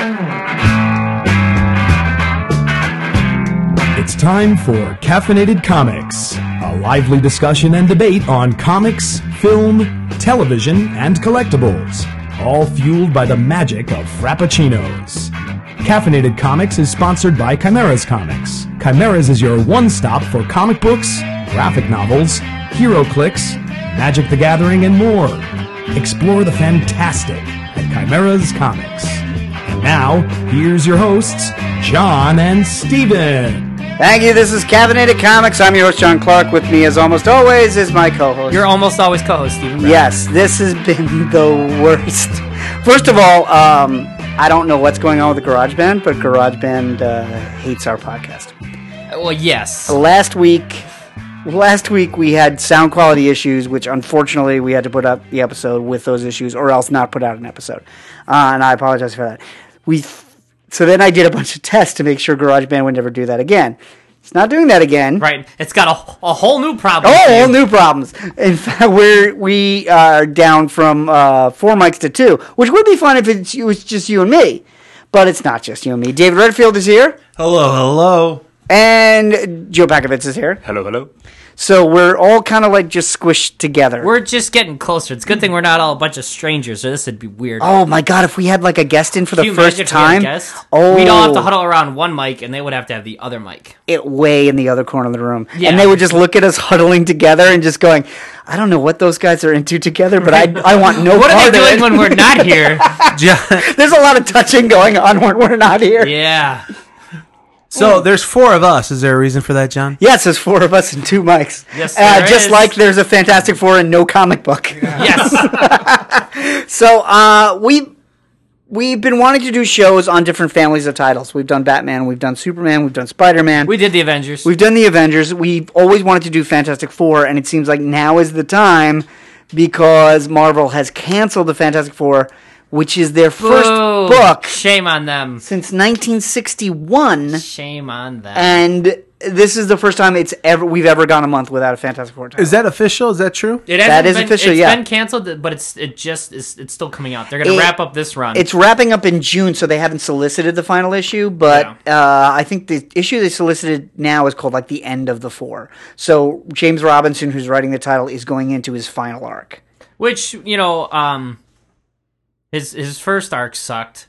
It's time for Caffeinated Comics, a lively discussion and debate on comics, film, television, and collectibles, all fueled by the magic of Frappuccinos. Caffeinated Comics is sponsored by Chimera's Comics. Chimera's is your one-stop for comic books, graphic novels, HeroClix, Magic the Gathering, and more. Explore the fantastic at Chimera's Comics. And now, here's your hosts, John and Steven. Thank you. This is Caffeinated Comics. I'm your host, John Clark. With me, as almost always, is my co-host. You're almost always co-host, Steven Brown. Yes, this has been the worst. First of all, I don't know what's going on with the GarageBand, but GarageBand hates our podcast. Well, yes. Last week we had sound quality issues, which unfortunately we had to put up the episode with those issues, or else not put out an episode. And I apologize for that. So then I did a bunch of tests to make sure GarageBand would never do that again. It's not doing that again. Right. It's got a whole new problem. Oh, whole new problems. In fact, we are down from 4 mics to 2, which would be fun if it was just you and me. But it's not just you and me. David Redfield is here. Hello. And Joe Pakovitz is here. Hello. So we're all kind of like just squished together. We're just getting closer. It's a good thing we're not all a bunch of strangers, or this would be weird. Oh my God! If we had like a guest in for the first time, we'd all have to huddle around one mic, and they would have to have the other mic. It way in the other corner of the room, yeah. And they would just look at us huddling together and just going, "I don't know what those guys are into together, but I want no what part are they doing of it." when we're not here? There's a lot of touching going on when we're not here. Yeah. So there's 4 of us. Is there a reason for that, John? Yes, there's 4 of us and 2 mics. Yes, there just is. like there's a Fantastic Four and no comic book. Yes. So we've been wanting to do shows on different families of titles. We've done Batman, we've done Superman, we've done Spider-Man. We did the Avengers. We've done the Avengers. We've always wanted to do Fantastic Four, and it seems like now is the time because Marvel has canceled the Fantastic Four, which is their first book. Shame on them. Since 1961. Shame on them. And this is the first time we've ever gone a month without a Fantastic Four title. Is that official? Is that true? That is official, It's been canceled, but it's still coming out. They're going to wrap up this run. It's wrapping up in June, so they haven't solicited the final issue, but I think the issue they solicited now is called like The End of the Four. So James Robinson, who's writing the title, is going into his final arc. Which, his first arc sucked.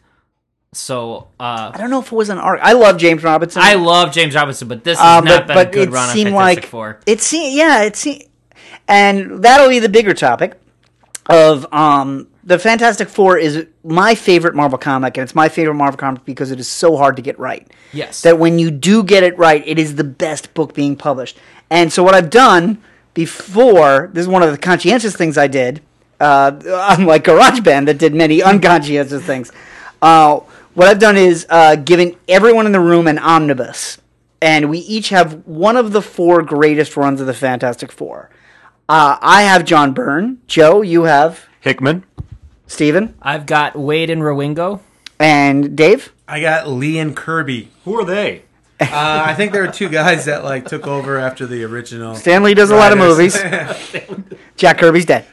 So I don't know if it was an arc. I love James Robinson. I love James Robinson, but this has not been a good run on Fantastic Four. It seemed, and that'll be the bigger topic of the Fantastic Four is my favorite Marvel comic, and it's my favorite Marvel comic because it is so hard to get right. Yes. That when you do get it right, it is the best book being published. And so what I've done before, this is one of the conscientious things I did, unlike GarageBand that did many unconscientious things. What I've done is given everyone in the room an omnibus, and we each have one of the 4 greatest runs of the Fantastic Four. I have John Byrne. Joe, you have Hickman. Steven. I've got Wade and Rowingo. And Dave. I got Lee and Kirby. Who are they? I think there were 2 guys that took over after the original. Stan Lee does a lot of movies. Jack Kirby's dead.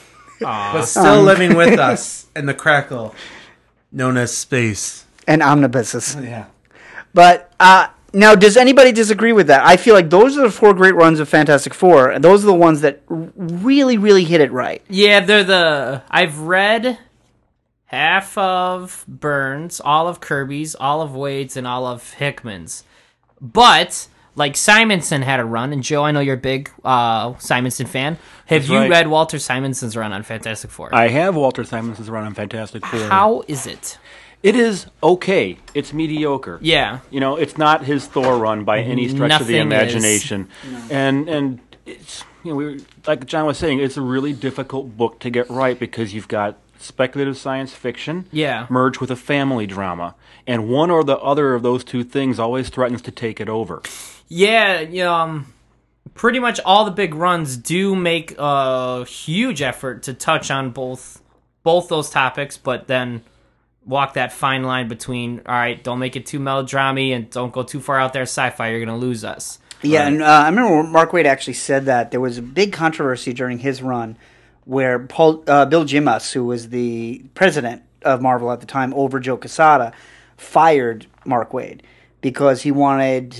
But still living with us in the crackle known as space. And omnibuses. Yeah. But now, does anybody disagree with that? I feel like those are the 4 great runs of Fantastic Four, and those are the ones that really, really hit it right. Yeah, I've read half of Burns, all of Kirby's, all of Wade's, and all of Hickman's. But like Simonson had a run, and Joe, I know you're a big Simonson fan. Have you read Walter Simonson's run on Fantastic Four? I have Walter Simonson's run on Fantastic Four. How is it? It is okay. It's mediocre. Yeah. It's not his Thor run by any stretch of the imagination. And it's like John was saying, it's a really difficult book to get right because you've got speculative science fiction merged with a family drama. And one or the other of those 2 things always threatens to take it over. Yeah, pretty much all the big runs do make a huge effort to touch on both those topics, but then walk that fine line between, all right, don't make it too melodramy and don't go too far out there sci-fi, you're going to lose us. Yeah, and I remember Mark Waid actually said that there was a big controversy during his run where Bill Jimas, who was the president of Marvel at the time, over Joe Quesada, fired Mark Waid because he wanted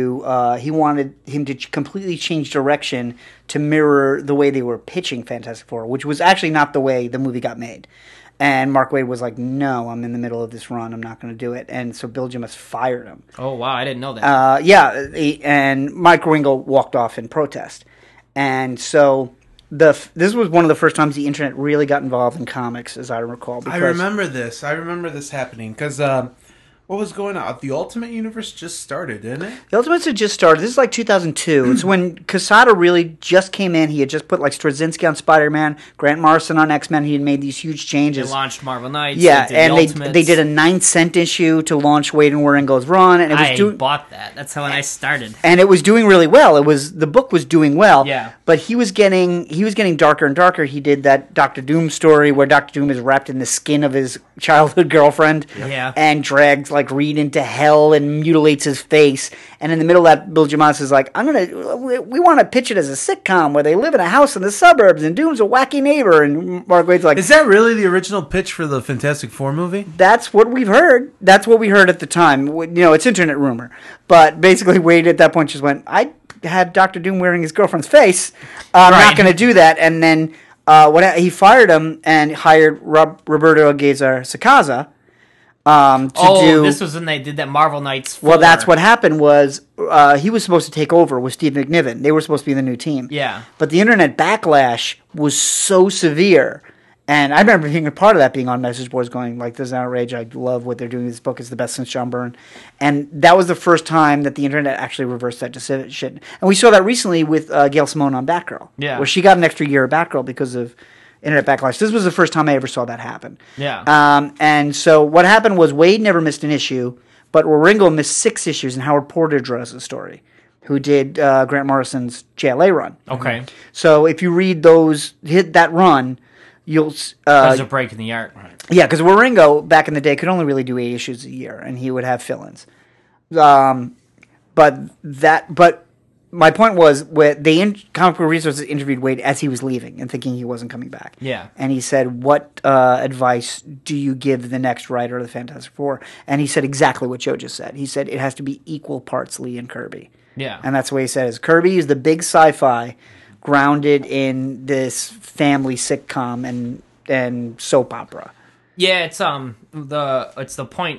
him to completely change direction to mirror the way they were pitching Fantastic Four, which was actually not the way the movie got made. And Mark Waid was like, "No, I'm in the middle of this run. I'm not going to do it." And so Bill Jemas fired him. Oh wow, I didn't know that. And Mike Ringo walked off in protest. And so this was one of the first times the internet really got involved in comics, as I recall. I remember this. I remember this happening because what was going on? The Ultimate Universe just started, didn't it? The Ultimates had just started. This is like 2002. It's when Quesada really just came in. He had just put like Straczynski on Spider-Man, Grant Morrison on X-Men. He had made these huge changes. They launched Marvel Knights. Yeah, they they did a 9-cent issue to launch Waid and Waringo's run, and it was I bought that. That's how I started. And it was doing really well. The book was doing well. Yeah. But he was getting darker and darker. He did that Doctor Doom story where Doctor Doom is wrapped in the skin of his childhood girlfriend. Yeah. And drags like Reed into hell and mutilates his face. And in the middle of that, Bill Jemas is like, we want to pitch it as a sitcom where they live in a house in the suburbs and Doom's a wacky neighbor. And Mark Waid's like, is that really the original pitch for the Fantastic Four movie? that's what we've heard. That's what we heard at the time. It's internet rumor. But basically, Waid at that point just went, I had Dr. Doom wearing his girlfriend's face. I'm not going to do that. And then he fired him and hired Roberto Aguirre-Sacasa This was when they did that Marvel Knights 4. Well, that's what happened was he was supposed to take over with Steve McNiven. They were supposed to be the new team. Yeah. But the internet backlash was so severe. And I remember being a part of that, being on message boards going, like, this is outrage. I love what they're doing. This book is the best since John Byrne. And that was the first time that the internet actually reversed that decision. And we saw that recently with Gail Simone on Batgirl. Yeah. Where she got an extra year of Batgirl because of internet backlash. This was the first time I ever saw that happen. Yeah. And so what happened was Waid never missed an issue, but Waringo missed 6 issues, and Howard Porter drew us the story, who did Grant Morrison's JLA run. Okay. So if you read hit that run, you'll... There's a break in the art. Right. Yeah, because Waringo, back in the day, could only really do 8 issues a year, and he would have fill-ins. But my point was, Comic Book Resources interviewed Waid as he was leaving and thinking he wasn't coming back. Yeah. And he said, what advice do you give the next writer of the Fantastic Four? And he said exactly what Joe just said. He said it has to be equal parts Lee and Kirby. Yeah. And that's what he said. Kirby is the big sci-fi grounded in this family sitcom and soap opera. Yeah, it's the point.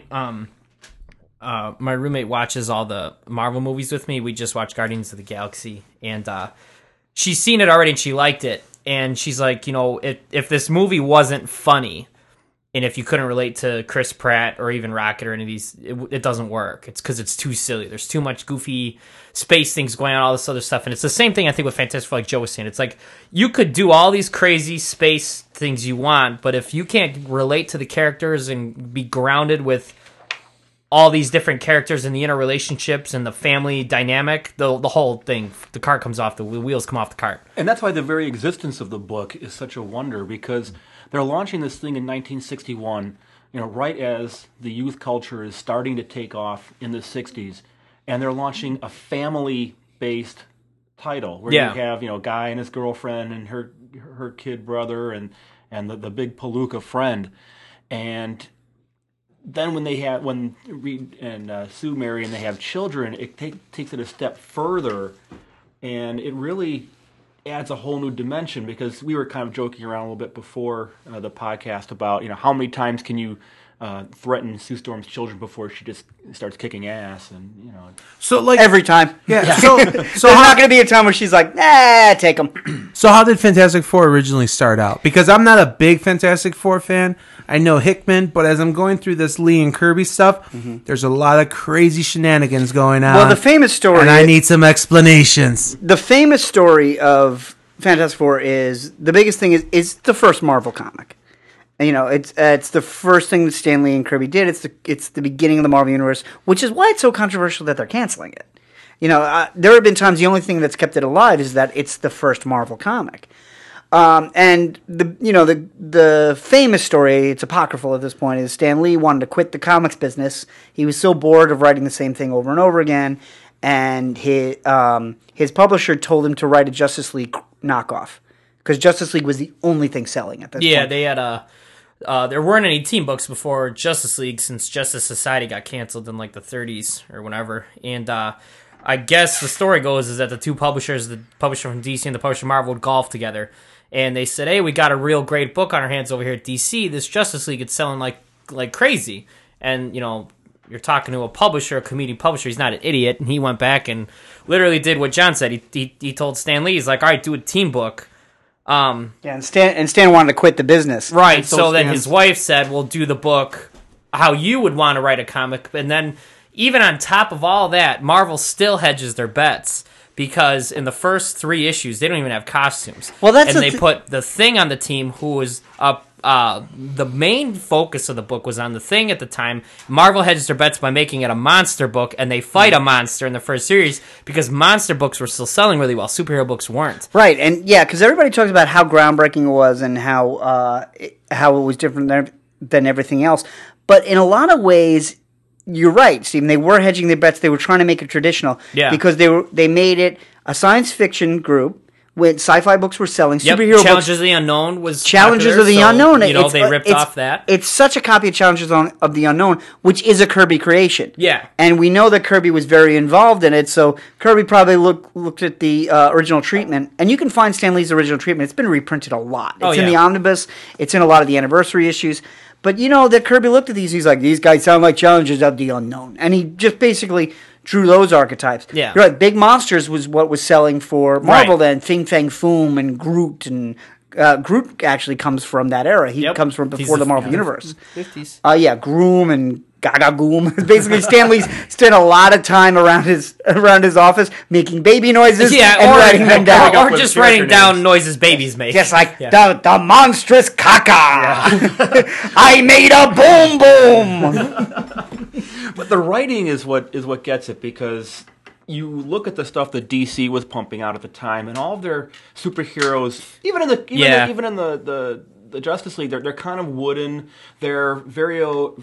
My roommate watches all the Marvel movies with me. We just watched Guardians of the Galaxy, and she's seen it already, and she liked it. And she's like, if this movie wasn't funny, and if you couldn't relate to Chris Pratt or even Rocket or any of these, it doesn't work. It's because it's too silly. There's too much goofy space things going on, all this other stuff. And it's the same thing, I think, with Fantastic Four, like Joe was saying. It's like, you could do all these crazy space things you want, but if you can't relate to the characters and be grounded with all these different characters and the interrelationships and the family dynamic, the whole thing, the cart comes off, the wheels come off the cart. And that's why the very existence of the book is such a wonder, because they're launching this thing in 1961, right as the youth culture is starting to take off in the 60s, and they're launching a family-based title where you have, a guy and his girlfriend and her kid brother and the big palooka friend. And then when Reed and Sue marry and they have children, it takes it a step further, and it really adds a whole new dimension, because we were kind of joking around a little bit before the podcast about how many times can you threaten Sue Storm's children before she just starts kicking ass, and So like every time. Yeah. So there's not going to be a time where she's like, nah, take them. So how did Fantastic Four originally start out? Because I'm not a big Fantastic Four fan. I know Hickman, but as I'm going through this Lee and Kirby stuff, there's a lot of crazy shenanigans going on. Well, the famous story... And I need some explanations. The famous story of Fantastic Four is... The biggest thing is the first Marvel comic. It's the first thing that Stan Lee and Kirby did. It's the beginning of the Marvel Universe, which is why it's so controversial that they're canceling it. There have been times the only thing that's kept it alive is that it's the first Marvel comic. And the famous story, it's apocryphal at this point, is Stan Lee wanted to quit the comics business. He was so bored of writing the same thing over and over again, and his publisher told him to write a Justice League knockoff, because Justice League was the only thing selling at this point. Yeah, they had there weren't any team books before Justice League, since Justice Society got canceled in like the 30s or whenever. And I guess the story goes is that the two publishers, the publisher from DC and the publisher from Marvel, would golf together. And they said, hey, we got a real great book on our hands over here at DC. This Justice League, it's selling like crazy. And, you know, you're talking to a publisher, a comedian publisher. He's not an idiot. And he went back and literally did what John said. He told Stan Lee, he's like, all right, do a team book. And Stan wanted to quit the business. Right, so then his wife said, we'll do the book how you would want to write a comic. And then even on top of all that, Marvel still hedges their bets. Because in the first 3 issues, they don't even have costumes. Well, that's and they put the Thing on the team, who was the main focus of the book was on the Thing at the time. Marvel hedges their bets by making it a monster book, and they fight a monster in the first series because monster books were still selling really well. Superhero books weren't. Right, and yeah, because everybody talks about how groundbreaking it was and how it was different than everything else. But in a lot of ways, you're right, Stephen. They were hedging their bets. They were trying to make it traditional. Yeah. Because they made it a science fiction group when sci-fi books were selling. Superhero Challenges books. of the Unknown was Challenges popular, of the Unknown. You know, they ripped off that. It's such a copy of Challenges of the Unknown, which is a Kirby creation. Yeah. And we know that Kirby was very involved in it, so Kirby probably looked at the original treatment. And you can find Stan Lee's original treatment. It's been reprinted a lot. It's in the omnibus. It's in a lot of the anniversary issues. But you know that Kirby looked at these, he's like, these guys sound like Challenges of the Unknown. And he just basically drew those archetypes. Yeah. You're right, Big Monsters was what was selling for Marvel Right. then. Fin Fang Foom and Groot. And Groot actually comes from that era. He comes from before the Marvel Universe. 50s. Groom and Gaga Goom. Basically, Stan Lee spent a lot of time around his office making baby noises and writing them down. Or just writing down noises babies make. Just like the monstrous caca. I made a boom boom. But the writing is what gets it, because you look at the stuff that DC was pumping out at the time, and all of their superheroes, even in the Justice League, they're kind of wooden. They're very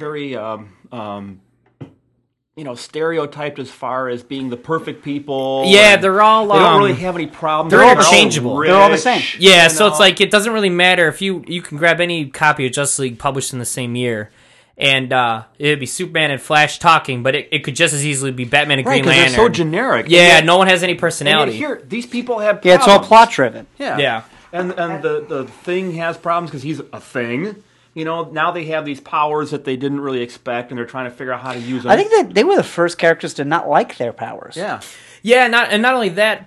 stereotyped as far as being the perfect people. Yeah, they're all. They don't really have any problems. They're all changeable. They're all the same. Yeah, so it's like it doesn't really matter if you can grab any copy of Justice League published in the same year, and it'd be Superman and Flash talking, but it could just as easily be Batman and Green Lantern. They're so generic. Yeah, no one has any personality. And here, these people have problems. Yeah, it's all plot driven. Yeah. And the Thing has problems because he's a thing. You know, now they have these powers that they didn't really expect, and they're trying to figure out how to use them. I think that they were the first characters to not like their powers. Yeah. Yeah, not only that,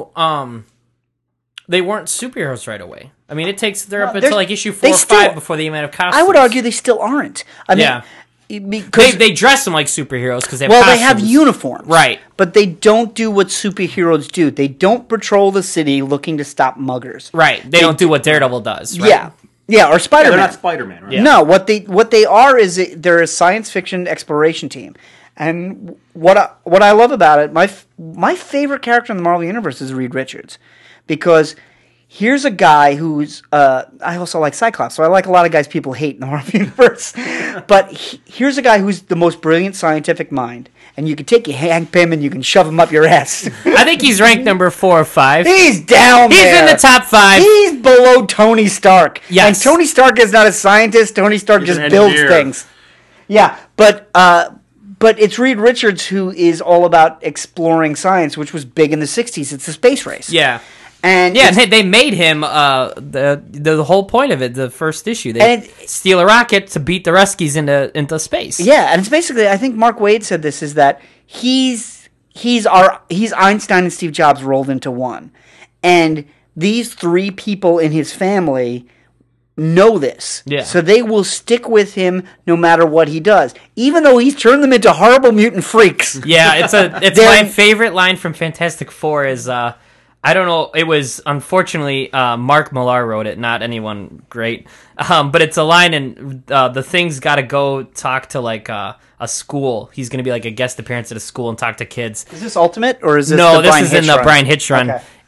they weren't superheroes right away. I mean, they're up until like issue 4 or 5 before they even have costumes. I would argue they still aren't. I mean, because they dress them like superheroes because they have costumes. They have uniforms, right? But they don't do what superheroes do. They don't patrol the city looking to stop muggers, right? They don't do what Daredevil does, right? Yeah, or Spider-Man. They're not Spider-Man, right? Yeah. No, what they are is they're a science fiction exploration team. And what I love about it, my favorite character in the Marvel Universe is Reed Richards, because here's a guy who's I also like Cyclops, so I like a lot of guys people hate in the Marvel Universe. But here's a guy who's the most brilliant scientific mind, and you can take your Hank Pym and you can shove him up your ass. I think he's ranked number 4 or 5. He's down there. He's in the top 5. He's below Tony Stark. Yes. And Tony Stark is not a scientist. Tony Stark just builds things. Yeah, but it's Reed Richards who is all about exploring science, which was big in the 60s. It's the space race. Yeah. And they made him the whole point of it. The first issue, they steal a rocket to beat the Ruskies into space. Yeah, and it's basically, I think Mark Waid said this, is that he's Einstein and Steve Jobs rolled into one, and these 3 people in his family know this. Yeah. So they will stick with him no matter what he does, even though he's turned them into horrible mutant freaks. Yeah, it's my favorite line from Fantastic Four is. I don't know. It was, unfortunately, Mark Millar wrote it, not anyone great. But it's a line, and the Thing's got to go talk to, like, a school. He's going to be, like, a guest appearance at a school and talk to kids. Is this Ultimate, or is this No, the this Brian is Hitch in the run? Brian Hitch run. Okay.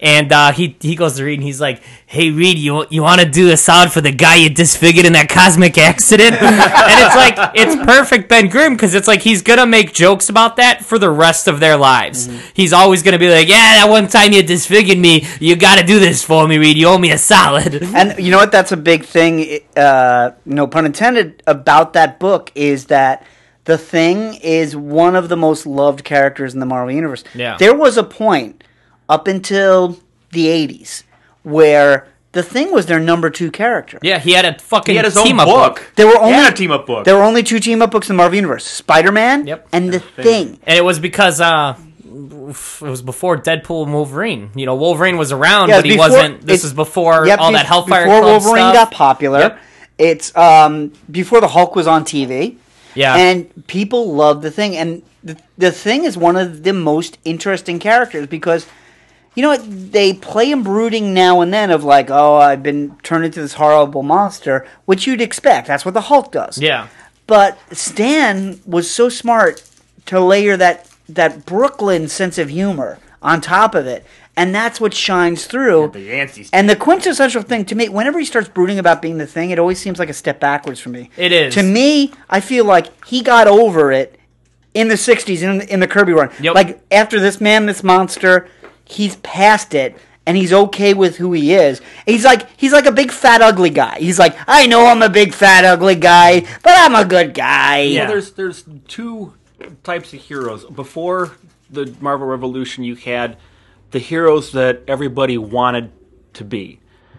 And he goes to Reed, and he's like, "Hey, Reed, you want to do a solid for the guy you disfigured in that cosmic accident?" And it's like, it's perfect Ben Grimm, because it's like he's going to make jokes about that for the rest of their lives. Mm-hmm. He's always going to be like, "Yeah, that one time you disfigured me, you got to do this for me, Reed. You owe me a solid." And you know what? That's a big thing, no pun intended, about that book, is that the Thing is one of the most loved characters in the Marvel Universe. Yeah. There was a point up until the 80s where the Thing was their number 2 character. Yeah, he had a fucking He had his own team-up book. There were only a team-up book. There were only 2 team-up books in the Marvel Universe: Spider-Man and the Thing. And it was because it was before Deadpool and Wolverine. You know, Wolverine was around, Yeah, but he wasn't. This is before all that Hellfire before Club Wolverine stuff. got popular. Yep. It's before the Hulk was on TV. Yeah. And people love the Thing. And the Thing is one of the most interesting characters because, you know what, they play him brooding now and then of like, oh, I've been turned into this horrible monster, which you'd expect. That's what the Hulk does. Yeah. But Stan was so smart to layer that Brooklyn sense of humor on top of it. And that's what shines through. The Yancey's. And the quintessential thing to me, whenever he starts brooding about being the Thing, it always seems like a step backwards for me. It is. To me, I feel like he got over it in the 60s, in the Kirby run. Yep. Like, after This Man, This Monster, he's past it, and he's okay with who he is. He's like a big, fat, ugly guy. He's like, I know I'm a big, fat, ugly guy, but I'm a good guy. Yeah. Well, there's 2 types of heroes. Before the Marvel Revolution, you had the heroes that everybody wanted to be.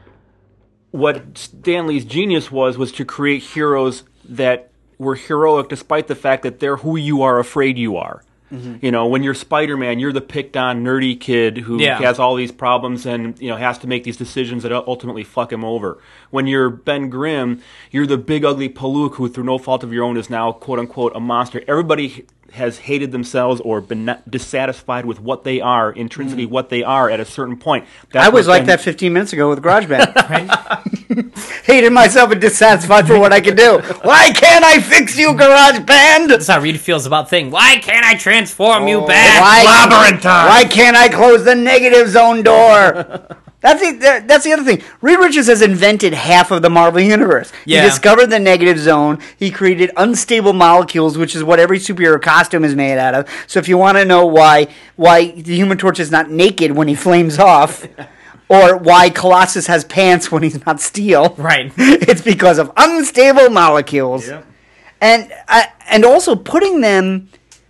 What Stan Lee's genius was to create heroes that were heroic despite the fact that they're who you are afraid you are. Mm-hmm. You know, when you're Spider-Man, you're the picked-on, nerdy kid who has all these problems and, you know, has to make these decisions that ultimately fuck him over. When you're Ben Grimm, you're the big, ugly Palook who, through no fault of your own, is now, quote-unquote, a monster. Everybody has hated themselves or been dissatisfied with what they are, intrinsically what they are at a certain point. I was like that 15 minutes ago with GarageBand. Hated myself and dissatisfied for what I could do. Why can't I fix you, GarageBand? That's how Reed feels about Thing. Why can't I transform you back? Labyrinth time. Why can't I close the negative zone door? That's the other thing. Reed Richards has invented half of the Marvel Universe. Yeah. He discovered the negative zone. He created unstable molecules, which is what every superhero costume is made out of. So if you want to know why the Human Torch is not naked when he flames off, or why Colossus has pants when he's not steel, Right. it's because of unstable molecules. Yeah. And also putting them,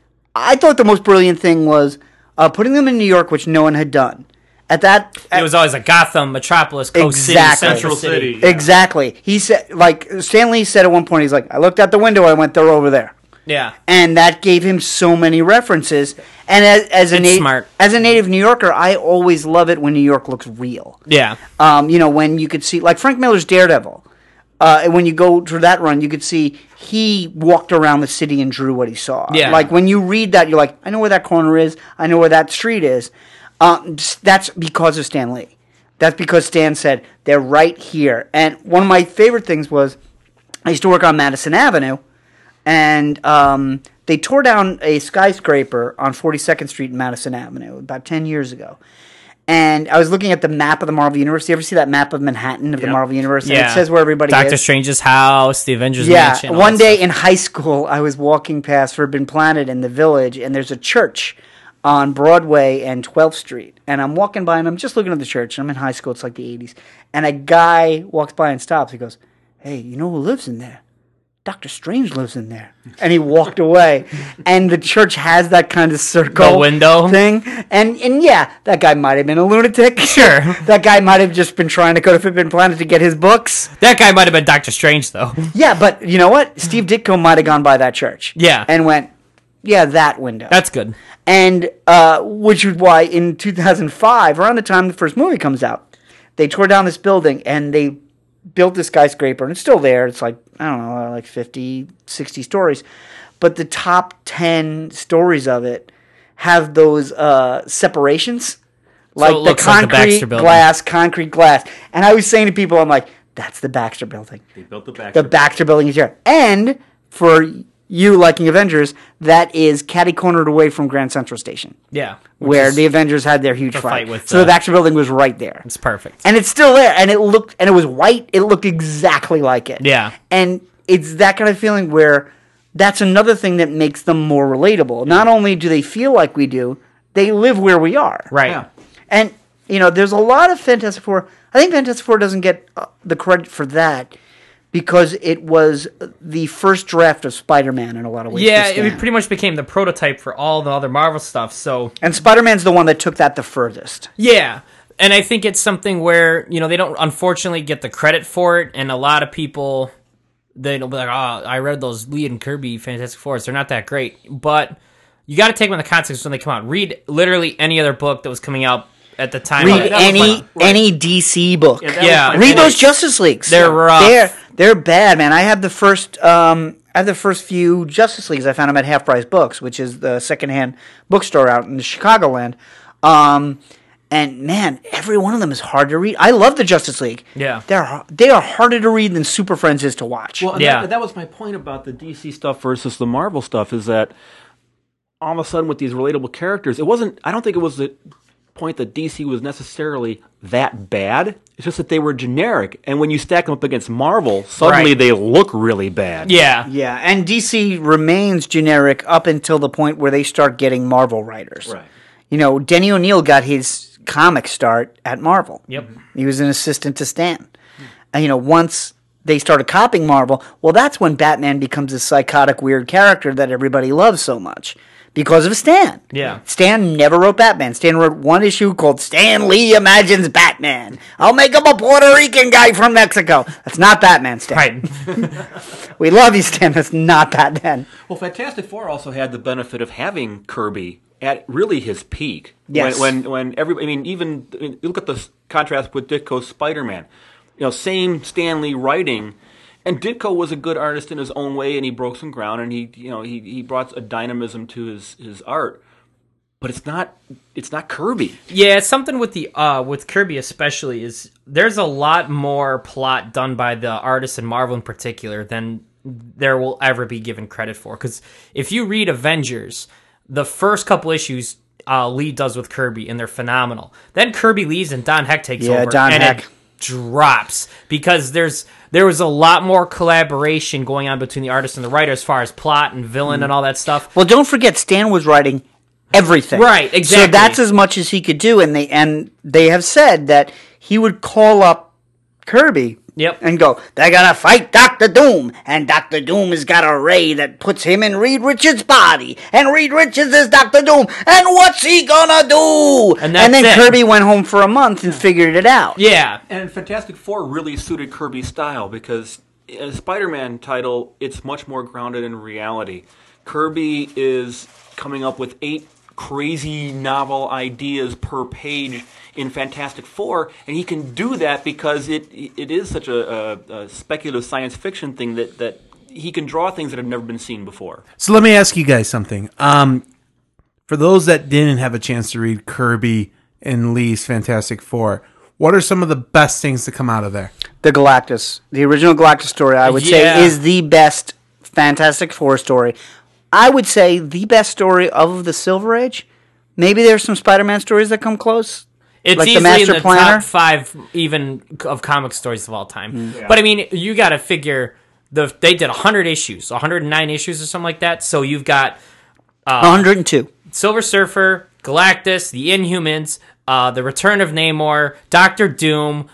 I thought the most brilliant thing was putting them in New York, which no one had done. It was always like Gotham, Metropolis, Coast City, Exactly. Central City. Yeah. Exactly. He said, like, Stan Lee said at one point, he's like, I looked out the window, I went, they're over there. Yeah. And that gave him so many references. And as a native New Yorker, I always love it when New York looks real. Yeah. You know, when you could see, like Frank Miller's Daredevil, when you go through that run, you could see he walked around the city and drew what he saw. Yeah. Like, when you read that, you're like, I know where that corner is, I know where that street is. That's because of Stan Lee. That's because Stan said, they're right here. And one of my favorite things was, I used to work on Madison Avenue, and they tore down a skyscraper on 42nd Street in Madison Avenue about 10 years ago. And I was looking at the map of the Marvel Universe. You ever see that map of Manhattan of the Marvel Universe? And it says where everybody is. Doctor Strange's house, the Avengers Mansion. Yeah, one day in high school, I was walking past Forbidden Planet in the Village, and there's a church on Broadway and 12th Street. And I'm walking by, and I'm just looking at the church. And I'm in high school. It's like the 80s. And a guy walks by and stops. He goes, hey, you know who lives in there? Doctor Strange lives in there. And he walked away. And the church has that kind of circle The window thing. And yeah, that guy might have been a lunatic. Sure. That guy might have just been trying to go to Forbidden Planet to get his books. That guy might have been Doctor Strange, though. Yeah, but you know what? Steve Ditko might have gone by that church. Yeah. And went, yeah, that window. That's good. And which is why in 2005, around the time the first movie comes out, they tore down this building and they built this skyscraper, and it's still there. It's like, I don't know, like 50, 60 stories. But the top 10 stories of it have those separations. Like So it the looks like the Baxter Building. concrete glass. And I was saying to people, I'm like, that's the Baxter Building. They built the Baxter The Baxter Building is here. And for you liking Avengers, that is catty-cornered away from Grand Central Station. Yeah. Where the Avengers had their huge the fight. fight with, So the Baxter Building was right there. It's perfect. And it's still there. And it was white. It looked exactly like it. Yeah. And it's that kind of feeling where that's another thing that makes them more relatable. Not only do they feel like we do, they live where we are. Right. Yeah. And, there's a lot of Fantastic Four. I think Fantastic Four doesn't get the credit for that because it was the first draft of Spider-Man in a lot of ways. Yeah, for Stan. it pretty much became the prototype for all the other Marvel stuff, so... And Spider-Man's the one that took that the furthest. Yeah, and I think it's something where, they don't unfortunately get the credit for it, and a lot of people, they'll be like, oh, I read those Lee and Kirby Fantastic Fours, they're not that great, but you got to take them in the context when they come out. Read literally any other book that was coming out at the time. Read any DC book. Yeah. Read those Justice Leagues. They're rough. They're bad, man. I have the first few Justice Leagues. I found them at Half Price Books, which is the secondhand bookstore out in the Chicagoland. And man, every one of them is hard to read. I love the Justice League. Yeah. They are harder to read than Super Friends is to watch. Well, and Yeah. that was my point about the DC stuff versus the Marvel stuff, is that all of a sudden with these relatable characters, I don't think it was the point that DC was necessarily that bad. It's just that they were generic. And when you stack them up against Marvel, suddenly Right. they look really bad. Yeah. Yeah, and DC remains generic up until the point where they start getting Marvel writers. Right. Denny O'Neil got his comic start at Marvel. Yep. He was an assistant to Stan. And, once they started copying Marvel, well, that's when Batman becomes this psychotic, weird character that everybody loves so much. Because of Stan. Yeah. Stan never wrote Batman. Stan wrote one issue called Stan Lee Imagines Batman. I'll make him a Puerto Rican guy from Mexico. That's not Batman, Stan. Right. We love you, Stan. That's not Batman. Well, Fantastic Four also had the benefit of having Kirby at really his peak. Yes. When everybody, even you look at the contrast with Ditko's Spider-Man. Same Stan Lee writing. And Ditko was a good artist in his own way, and he broke some ground, and he brought a dynamism to his art. But it's not Kirby. Yeah, it's something with with Kirby especially is there's a lot more plot done by the artists in Marvel in particular than there will ever be given credit for. Because if you read Avengers, the first couple issues Lee does with Kirby, and they're phenomenal. Then Kirby leaves and Don Heck takes over. Don and Heck it drops because there was a lot more collaboration going on between the artists and the writer as far as plot and villain and all that stuff. Well, don't forget, Stan was writing everything. Right, exactly. So that's as much as he could do, and they have said that he would call up Kirby Yep. and go, they're going to fight Dr. Doom, and Dr. Doom has got a ray that puts him in Reed Richards' body, and Reed Richards is Dr. Doom, and what's he going to do? And that's then it. Kirby went home for a month and figured it out. Yeah. And Fantastic Four really suited Kirby's style because in a Spider-Man title, it's much more grounded in reality. Kirby is coming up with 8 crazy novel ideas per page in Fantastic Four, and he can do that because it is such a speculative science fiction thing that he can draw things that have never been seen before. So let me ask you guys something. For those that didn't have a chance to read Kirby and Lee's Fantastic Four, what are some of the best things to come out of there? The Galactus, the original Galactus story, I would Yeah. say is the best Fantastic Four story. I would say the best story of the Silver Age. Maybe there's some Spider-Man stories that come close. It's Like the easily Master in the Planner? top 5 even of comic stories of all time. But I mean, you got to figure they did 100 issues, 109 issues or something like that. So you've got 102. Silver Surfer, Galactus, the Inhumans, the Return of Namor, Doctor Doom,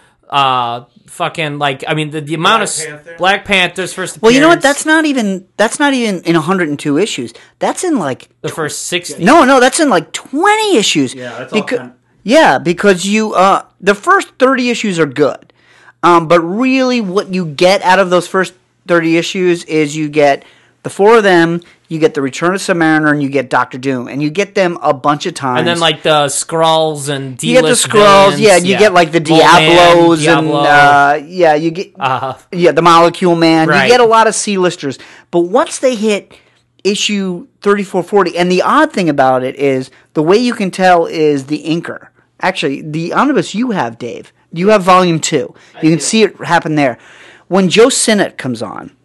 fucking the amount of Black Panther's first appearance. Well, you know what? That's not even in 102 issues. That's in like the first 60. no, that's in like 20 issues. Yeah, that's all kind- Yeah, because you the first 30 issues are good. But really what you get out of those first 30 issues is you get the 4 of them, you get the Return of Submariner, and you get Doctor Doom, and you get them a bunch of times. And then like the Skrulls and D-list you get the Skrulls, villains, yeah, and you get like the Diablos, Diablo. and you get the Molecule Man. Right. You get a lot of C-listers, but once they hit issue 3440, and the odd thing about it is the way you can tell is the inker. Actually, the omnibus you have, Dave, you have volume 2. You can see it happen there. When Joe Sinnott comes on,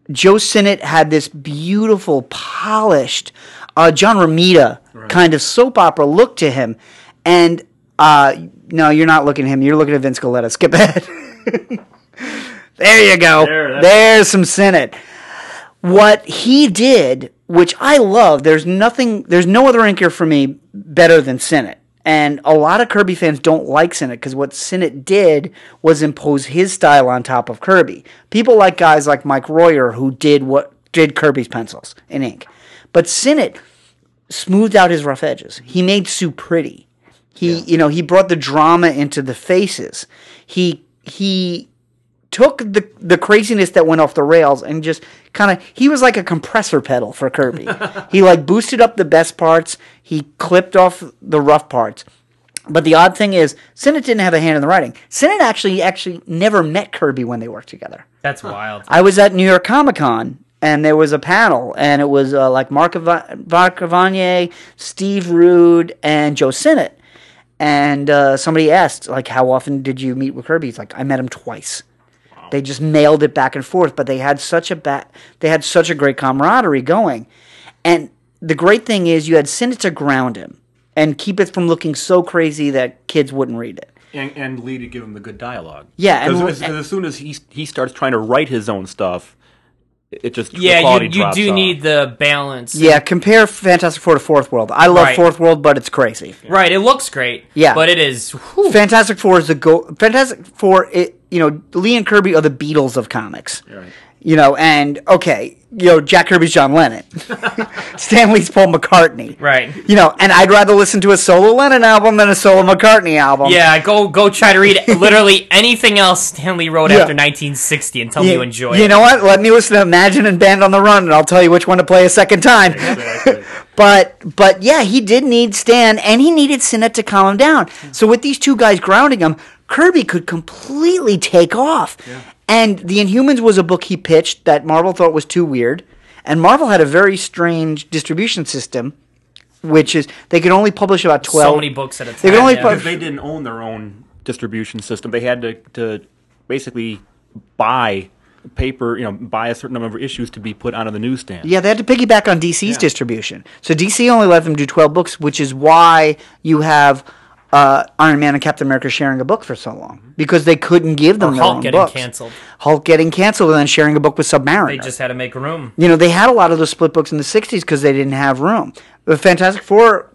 Joe Sinnott had this beautiful, polished, John Romita kind of soap opera look to him. And no, you're not looking at him.'re looking at Vince Galletta. Skip ahead. There you go. There's some Sinnott. What he did, which I love, there's no other inker for me better than Sinnott. And a lot of Kirby fans don't like Sinnott because what Sinnott did was impose his style on top of Kirby. People like guys like Mike Royer who did Kirby's pencils and ink. But Sinnott smoothed out his rough edges. He made Sue pretty. He brought the drama into the faces. He took the craziness that went off the rails and just he was like a compressor pedal for Kirby. He boosted up the best parts. He clipped off the rough parts. But the odd thing is, Sinnott didn't have a hand in the writing. Sinnott actually never met Kirby when they worked together. That's wild. I was at New York Comic Con, and there was a panel, and it was Mark Cavanier, Steve Rude, and Joe Sinnott. And somebody asked, how often did you meet with Kirby? He's like, I met him twice. Wow. They just mailed it back and forth, but they had such a great camaraderie going. And the great thing is you had Sinnott to ground him and keep it from looking so crazy that kids wouldn't read it. And Lee to give him the good dialogue. Yeah. Because as soon as he starts trying to write his own stuff, it just you do need the balance. Yeah, compare Fantastic Four to Fourth World. I love Fourth World, but it's crazy. Right, it looks great. Yeah, but it is. Whew. Fantastic Four is Fantastic Four. Lee and Kirby are the Beatles of comics. Right. Jack Kirby's John Lennon. Stan Lee's Paul McCartney. Right. And I'd rather listen to a solo Lennon album than a solo McCartney album. Yeah, go try to read literally anything else Stan Lee wrote after 1960 and tell me you enjoy it. You know what? Let me listen to Imagine and Band on the Run, and I'll tell you which one to play a second time. Exactly. But yeah, he did need Stan, and he needed Sinnott to calm him down. So with these two guys grounding him, Kirby could completely take off. Yeah. And The Inhumans was a book he pitched that Marvel thought was too weird. And Marvel had a very strange distribution system, which is they could only publish about 12. So many books at a time. Because they didn't own their own distribution system. They had to basically buy paper, buy a certain number of issues to be put onto the newsstand. Yeah, they had to piggyback on DC's distribution. So DC only let them do 12 books, which is why you have Iron Man and Captain America sharing a book for so long, because they couldn't give them their own books. Hulk getting canceled and then sharing a book with Submariner. They just had to make room. They had a lot of those split books in the 60s because they didn't have room. But Fantastic Four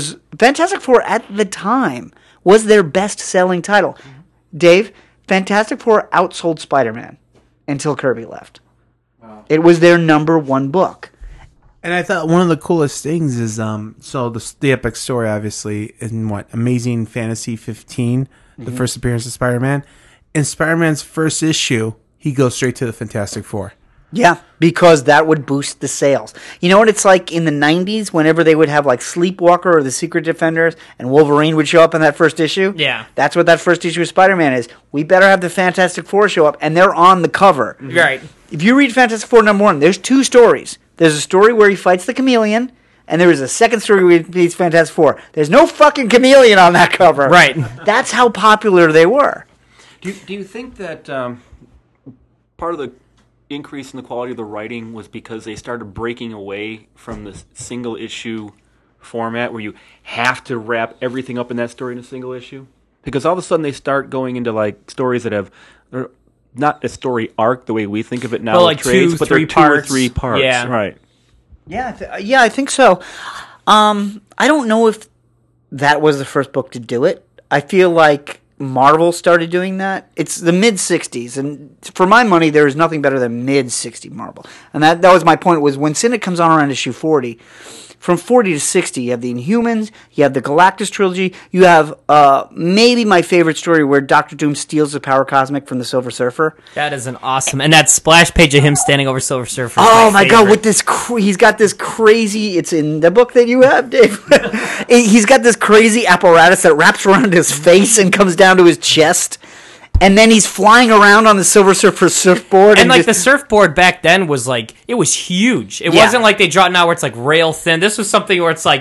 at the time was their best-selling title. Dave, Fantastic Four outsold Spider-Man until Kirby left. Wow. It was their number one book. And I thought one of the coolest things is, the epic story, obviously, in Amazing Fantasy 15, the first appearance of Spider-Man. In Spider-Man's first issue, he goes straight to the Fantastic Four. Yeah, because that would boost the sales. You know what it's like in the 90s, whenever they would have Sleepwalker or the Secret Defenders, and Wolverine would show up in that first issue? Yeah. That's what that first issue of Spider-Man is. We better have the Fantastic Four show up, and they're on the cover. Right. If you read Fantastic Four #1, there's two stories. There's a story where he fights the Chameleon, and there is a second story where he beats Fantastic Four. There's no fucking Chameleon on that cover. Right. That's how popular they were. Do you think that part of the increase in the quality of the writing was because they started breaking away from the single issue format where you have to wrap everything up in that story in a single issue? Because all of a sudden they start going into stories that have not a story arc the way we think of it now, but trades, but they're 2 or 3 parts. Yeah. Right. Yeah, I think so. I don't know if that was the first book to do it. I feel like Marvel started doing that. It's the mid-'60s, and for my money, there is nothing better than mid-'60s Marvel. And that was my point, was when Sinnott comes on around issue 40, from 40 to 60, you have the Inhumans, you have the Galactus trilogy, you have maybe my favorite story where Dr. Doom steals the Power Cosmic from the Silver Surfer. That is an awesome, and that splash page of him standing over Silver Surfer. Oh my God! With this, he's got this crazy. It's in the book that you have, Dave. He's got this crazy apparatus that wraps around his face and comes down to his chest. And then he's flying around on the Silver Surfer surfboard. And the surfboard back then was it was huge. It wasn't like they draw it now where it's rail thin. This was something where it's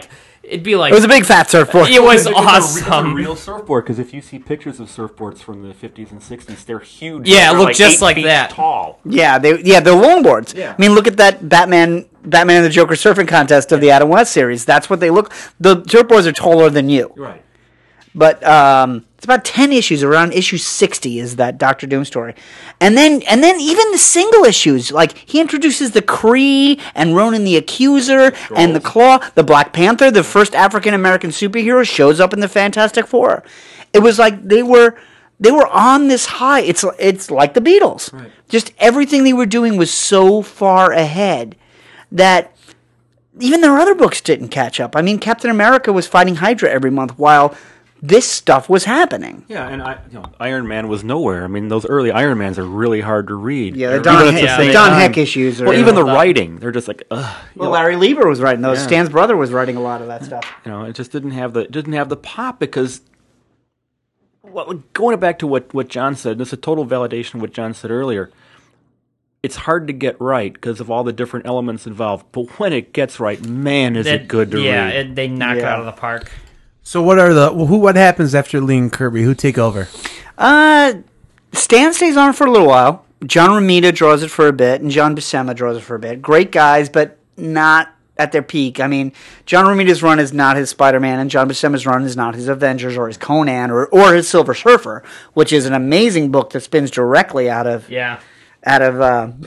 it'd be like It was a big fat surfboard. it was It's a awesome. real surfboard, because if you see pictures of surfboards from the 50s and 60s, they're huge. Yeah, They're look just 8 like feet that. Tall. Yeah, they're longboards. Yeah. I mean, look at that Batman and the Joker surfing contest of the Adam West series. That's what they look. The surfboards are taller than you. Right. But it's about 10 issues. Around issue 60 is that Doctor Doom story. And then even the single issues, like he introduces the Kree and Ronan the Accuser and the Claw. The Black Panther, the first African American superhero, shows up in the Fantastic Four. It was like they were on this high. It's like the Beatles. Right. Just everything they were doing was so far ahead that even their other books didn't catch up. I mean, Captain America was fighting Hydra every month while this stuff was happening. Yeah, and Iron Man was nowhere. I mean, those early Iron Mans are really hard to read. Yeah, the Even Don, at the same Don time. Heck issues. Are, Well, even the writing, they're just like, ugh. Well, Larry Lieber was writing those. Yeah. Stan's brother was writing a lot of that stuff. It just didn't have the pop, because, well, going back to what John said, this is a total validation of what John said earlier. It's hard to get right because of all the different elements involved, but when it gets right, man, is it good to read. They knock it Yeah. out of the park. So what happens after Lee and Kirby? Who take over? Stan stays on for a little while. John Romita draws it for a bit, and John Buscema draws it for a bit. Great guys, but not at their peak. I mean, John Romita's run is not his Spider-Man, and John Buscema's run is not his Avengers or his Conan or his Silver Surfer, which is an amazing book that spins directly out of Yeah. the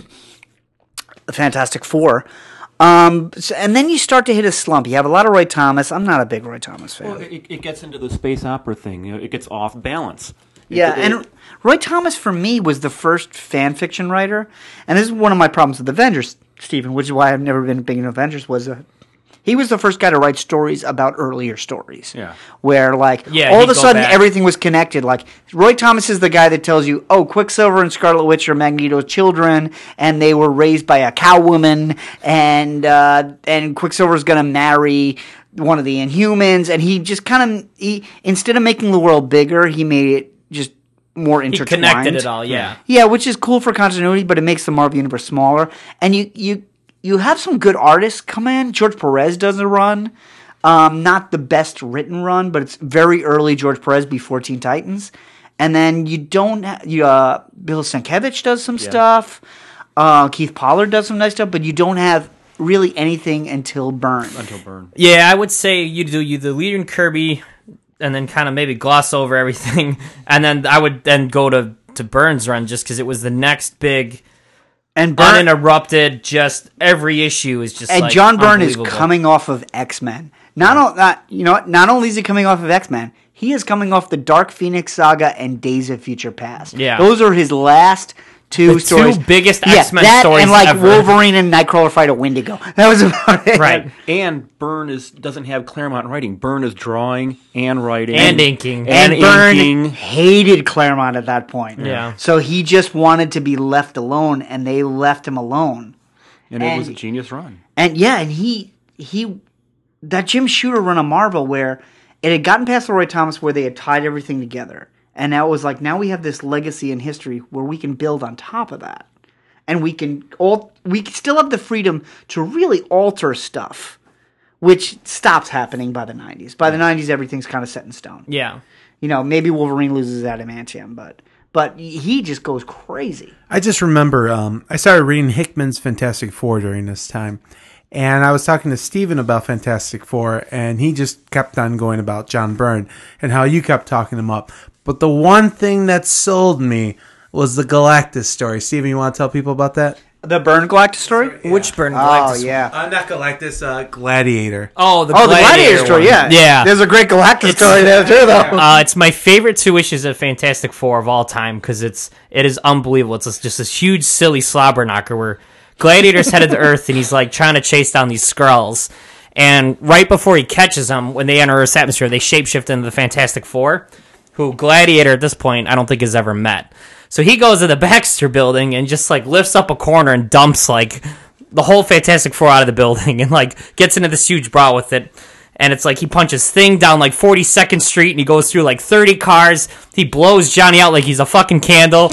Fantastic Four. And then you start to hit a slump. You have a lot of Roy Thomas. I'm not a big Roy Thomas fan. Well, it gets into the space opera thing. It gets off balance. Yeah, and Roy Thomas for me was the first fan fiction writer, and this is one of my problems with Avengers, Stephen, which is why I've never been big into Avengers. He was the first guy to write stories about earlier stories. Yeah. Where, like, Yeah, all he'd of a go sudden back. everything was connected. Like, Roy Thomas is the guy that tells you, oh, Quicksilver and Scarlet Witch are Magneto's children, and they were raised by a cow woman, and Quicksilver's going to marry one of the Inhumans, and he just kind of, instead of making the world bigger, he made it just more He intertwined. connected it all, yeah. Yeah, which is cool for continuity, but it makes the Marvel Universe smaller. And you have some good artists come in. George Perez does a run. Not the best written run, but it's very early George Perez before Teen Titans. And then you don't Bill Sienkiewicz does some stuff. Keith Pollard does some nice stuff, but you don't have really anything until Byrne. Yeah, I would say you do the Lee and Kirby, and then kind of maybe gloss over everything, and then I would then go to Byrne's run just because it was the next big And Byrne, uninterrupted. Just every issue is just and like, John Byrne is unbelievable. coming off of X-Men. Not only is he coming off of X-Men, he is coming off the Dark Phoenix saga and Days of Future Past. Yeah. Those are his last two stories. two biggest Yeah, X-Men that stories and like ever. Wolverine and Nightcrawler fight a Wendigo. That was about it. Right. And Byrne doesn't have Claremont writing. Byrne is drawing and writing. And inking. And Byrne inking. hated Claremont at that point. Yeah. So he just wanted to be left alone, and they left him alone. And it was a genius run. And yeah, and he that Jim Shooter run on Marvel where it had gotten past the Roy Thomas where they had tied everything together. And now it was like, now we have this legacy in history where we can build on top of that. And we still have the freedom to really alter stuff, which stops happening by the 90s. By the 90s, everything's kind of set in stone. Yeah. You know, maybe Wolverine loses adamantium, but he just goes crazy. I just remember I started reading Hickman's Fantastic Four during this time. And I was talking to Steven about Fantastic Four, and he just kept on going about John Byrne and how you kept talking him up. But the one thing that sold me was the Galactus story. Steven, you want to tell people about that? The Byrne Galactus story? Yeah. Which Byrne Oh, Galactus? yeah. Not Galactus, Gladiator. Oh, the Oh, the Gladiator story, one. yeah. Yeah. There's a great Galactus story there, too, though. It's my favorite 2 issues of Fantastic Four of all time because it is unbelievable. It's just this huge, silly slobber knocker where Gladiator's headed to Earth and he's like trying to chase down these Skrulls. And right before he catches them, when they enter Earth's atmosphere, they shapeshift into the Fantastic Four, who Gladiator at this point I don't think has ever met. So he goes to the Baxter building and just like lifts up a corner and dumps like the whole Fantastic Four out of the building and like gets into this huge brawl with it. And it's like he punches Thing down like 42nd Street and he goes through like 30 cars. He blows Johnny out like he's a fucking candle.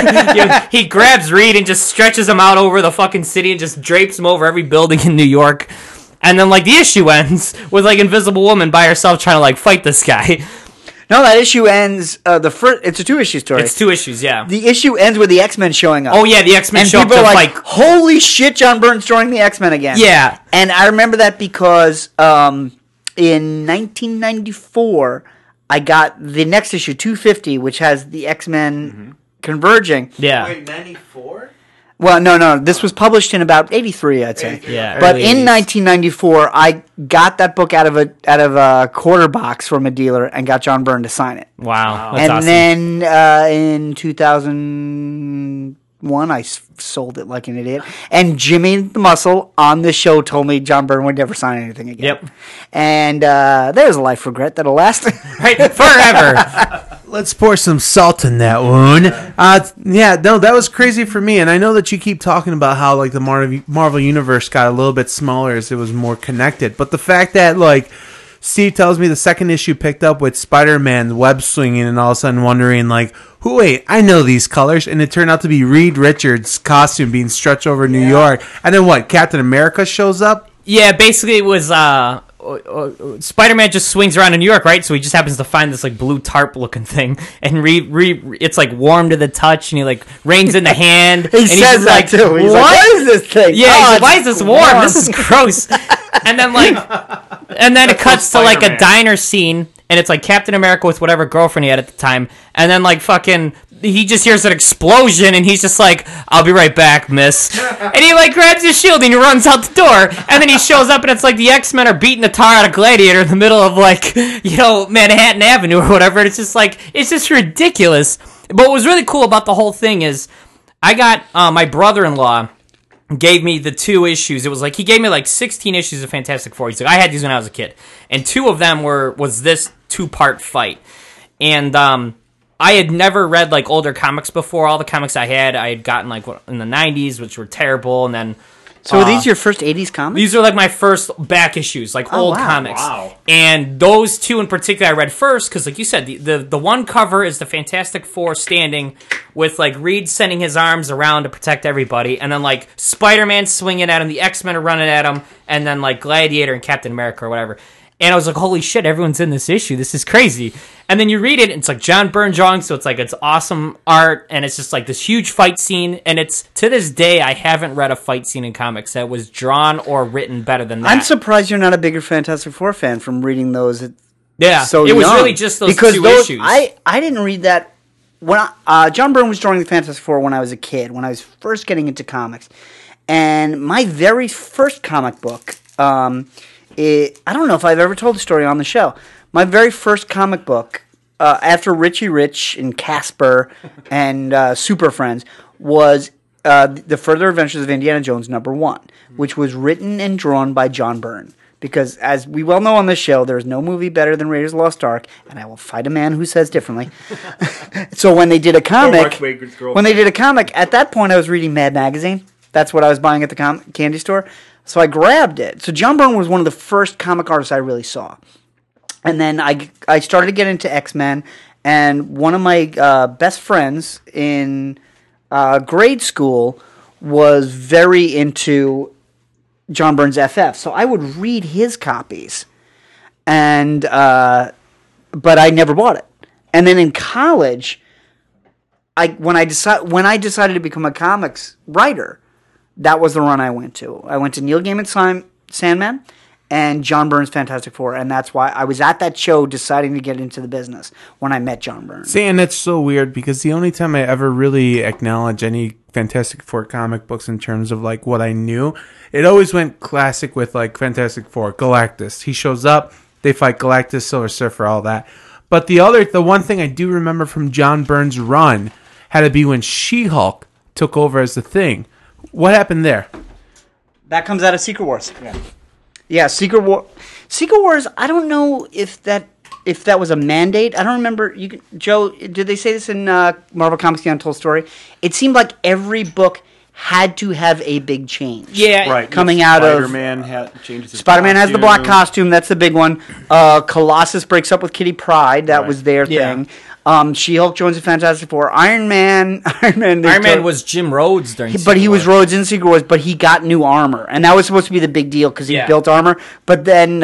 He grabs Reed and just stretches him out over the fucking city and just drapes him over every building in New York. And then like the issue ends with like Invisible Woman by herself trying to like fight this guy. No, that issue ends. It's a 2-issue story. It's 2 issues, yeah. The issue ends with the X-Men showing up. Oh yeah, the X-Men and show up people to are like, like holy shit, John Byrne's drawing the X-Men again. Yeah. And I remember that because in 1994, I got the next issue, 250, which has the X-Men converging. yeah. Wait, 94? Well, no, this was published in about 83, I'd say. Yeah, But early in 80s. 1994, I got that book out of a quarter box from a dealer and got John Byrne to sign it. Wow. That's And awesome. then in 2001, I sold it like an idiot. And Jimmy the Muscle on the show told me John Byrne would never sign anything again. Yep. And there's a life regret that'll last. Right, forever. Let's pour some salt in that wound. Yeah, no, that was crazy for me. And I know that you keep talking about how like the Marvel Universe got a little bit smaller as it was more connected. But the fact that like Steve tells me the second issue picked up with Spider-Man web swinging and all of a sudden wondering like, wait, I know these colors. And it turned out to be Reed Richards' costume being stretched over New York. And then what, Captain America shows up? Yeah, basically it was Spider-Man just swings around in New York, right? So he just happens to find this like blue tarp looking thing, and it's like warm to the touch, and he like rings in the hand. He and he's says just that like, too. He's what? like, what is this thing? Yeah, Oh, he's like, it's why is this warm? This is gross. And then it cuts to like a Spider-Man. diner scene, and it's like Captain America with whatever girlfriend he had at the time, and then like fucking he just hears an explosion, and he's just like, I'll be right back, miss. And he like grabs his shield and he runs out the door, and then he shows up and it's like the X-Men are beating the tar out of Gladiator in the middle of like, Manhattan Avenue or whatever. And it's just ridiculous. But what was really cool about the whole thing is I got my brother-in-law gave me the 2 issues. It was like he gave me like 16 issues of Fantastic Four. He's like, I had these when I was a kid, and 2 of them was this 2-part fight. And I had never read like older comics before. All the comics I had gotten like in the 90s, which were terrible, and then So are these your first 80s comics? these are like my first back issues, like Oh, old wow. comics. Wow. And those 2 in particular I read first because, like you said, the one cover is the Fantastic Four standing with like Reed sending his arms around to protect everybody, and then like Spider-Man swinging at him, the X-Men are running at him, and then like Gladiator and Captain America or whatever. And I was like, holy shit, everyone's in this issue. This is crazy. And then you read it, and it's like John Byrne drawing, so it's awesome art, and it's just like this huge fight scene. And it's, to this day, I haven't read a fight scene in comics that was drawn or written better than that. I'm surprised you're not a bigger Fantastic Four fan from reading those Yeah, so it was young. really just those because 2 those, issues. I didn't read that when John Byrne was drawing the Fantastic Four when I was a kid, when I was first getting into comics, and my very first comic book. I don't know if I've ever told the story on the show. My very first comic book, after Richie Rich and Casper and Super Friends, was The Further Adventures of Indiana Jones #1, which was written and drawn by John Byrne. Because, as we well know on this show, there is no movie better than Raiders of the Lost Ark, and I will fight a man who says differently. So when they did a comic, at that point I was reading Mad Magazine. That's what I was buying at the candy store. So I grabbed it. So John Byrne was one of the first comic artists I really saw. And then I started to get into X-Men, and one of my best friends in grade school was very into John Byrne's FF. So I would read his copies, and but I never bought it. And then in college, when I decided to become a comics writer, that was the run I went to. I went to Neil Gaiman's Sandman and John Byrne's Fantastic Four, and that's why I was at that show deciding to get into the business when I met John Byrne. See, and that's so weird because the only time I ever really acknowledge any Fantastic Four comic books in terms of like what I knew, it always went classic with like Fantastic Four, Galactus. He shows up, they fight Galactus, Silver Surfer, all that. But the one thing I do remember from John Byrne's run had to be when She-Hulk took over as the Thing. What happened there? That comes out of Secret Wars. Yeah, Secret Wars. I don't know if that was a mandate. I don't remember. Joe, did they say this in Marvel Comics: The Untold Story? It seemed like every book had to have a big change. Yeah, Right. Coming out of Spider-Man changes his Spider-Man has the black costume. costume. That's the big one. Colossus breaks up with Kitty Pryde. That was their Yeah. thing. She-Hulk joins the Fantastic Four. Iron Man was Jim Rhodes during but Secret he was Wars. Rhodes in Secret Wars, but he got new armor. And that was supposed to be the big deal because he Yeah. built armor. But then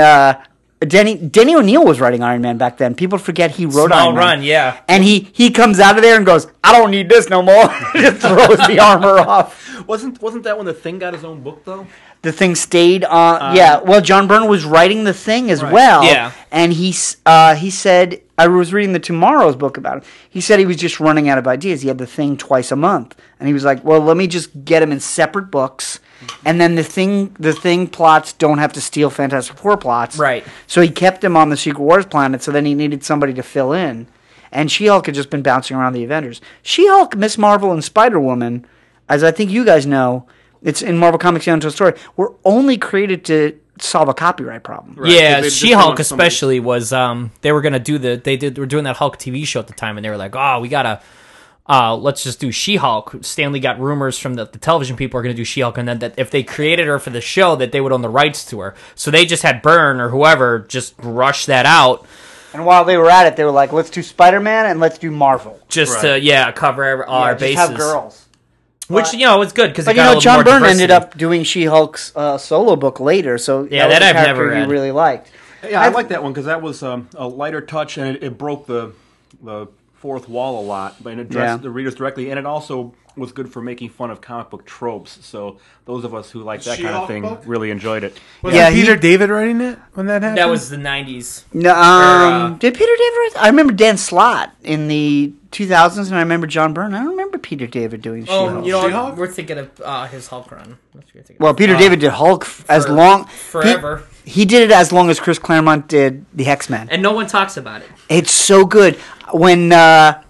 Denny O'Neil was writing Iron Man back then. People forget he wrote Small Iron Man. run, yeah. And he comes out of there and goes, I don't need this no more. Just throws the armor off. Wasn't that when the Thing got his own book though? The Thing stayed on. Well, John Byrne was writing the Thing as well. Yeah. And he said, I was reading the Tomorrow's book about him. He said he was just running out of ideas. He had the Thing twice a month, and he was like, well, let me just get him in separate books, and then the Thing plots don't have to steal Fantastic Four plots. Right. So he kept him on the Secret Wars planet. So then he needed somebody to fill in, and She-Hulk had just been bouncing around the Avengers. She-Hulk, Miss Marvel, and Spider-Woman, as I think you guys know. It's in Marvel Comics The Untold Story. Were only created to solve a copyright problem. Right, Yeah, they just She-Hulk want somebody- especially was they were gonna do were doing that Hulk TV show at the time, and they were like, oh, we gotta let's just do She-Hulk. Stanley got rumors from the television people are gonna do She-Hulk, and then that if they created her for the show, that they would own the rights to her. So they just had Byrne or whoever just rush that out. And while they were at it, they were like, let's do Spider-Man and let's do Marvel. Just to cover all our just bases. have girls. Which it's good because But John Byrne ended up doing She-Hulk's solo book later, so Yeah, that was that a I've character never he read. really liked. Yeah, I like that one because that was a lighter touch and it broke the fourth wall a lot, but it addressed the readers directly, and it also was good for making fun of comic book tropes. So those of us who like that kind of She-Hulk thing book? really enjoyed it. Was Yeah, it Peter David writing it when that happened? That was the 90s. No, did Peter David? I remember Dan Slott in the 2000s, and I remember John Byrne. I don't remember Peter David doing She-Hulk. Oh, you know what? She-Hulk? We're thinking of his Hulk run. That's what you're thinking of. Well, Peter David did Hulk as long forever. He did it as long as Chris Claremont did the X-Men. And no one talks about it. It's so good. When I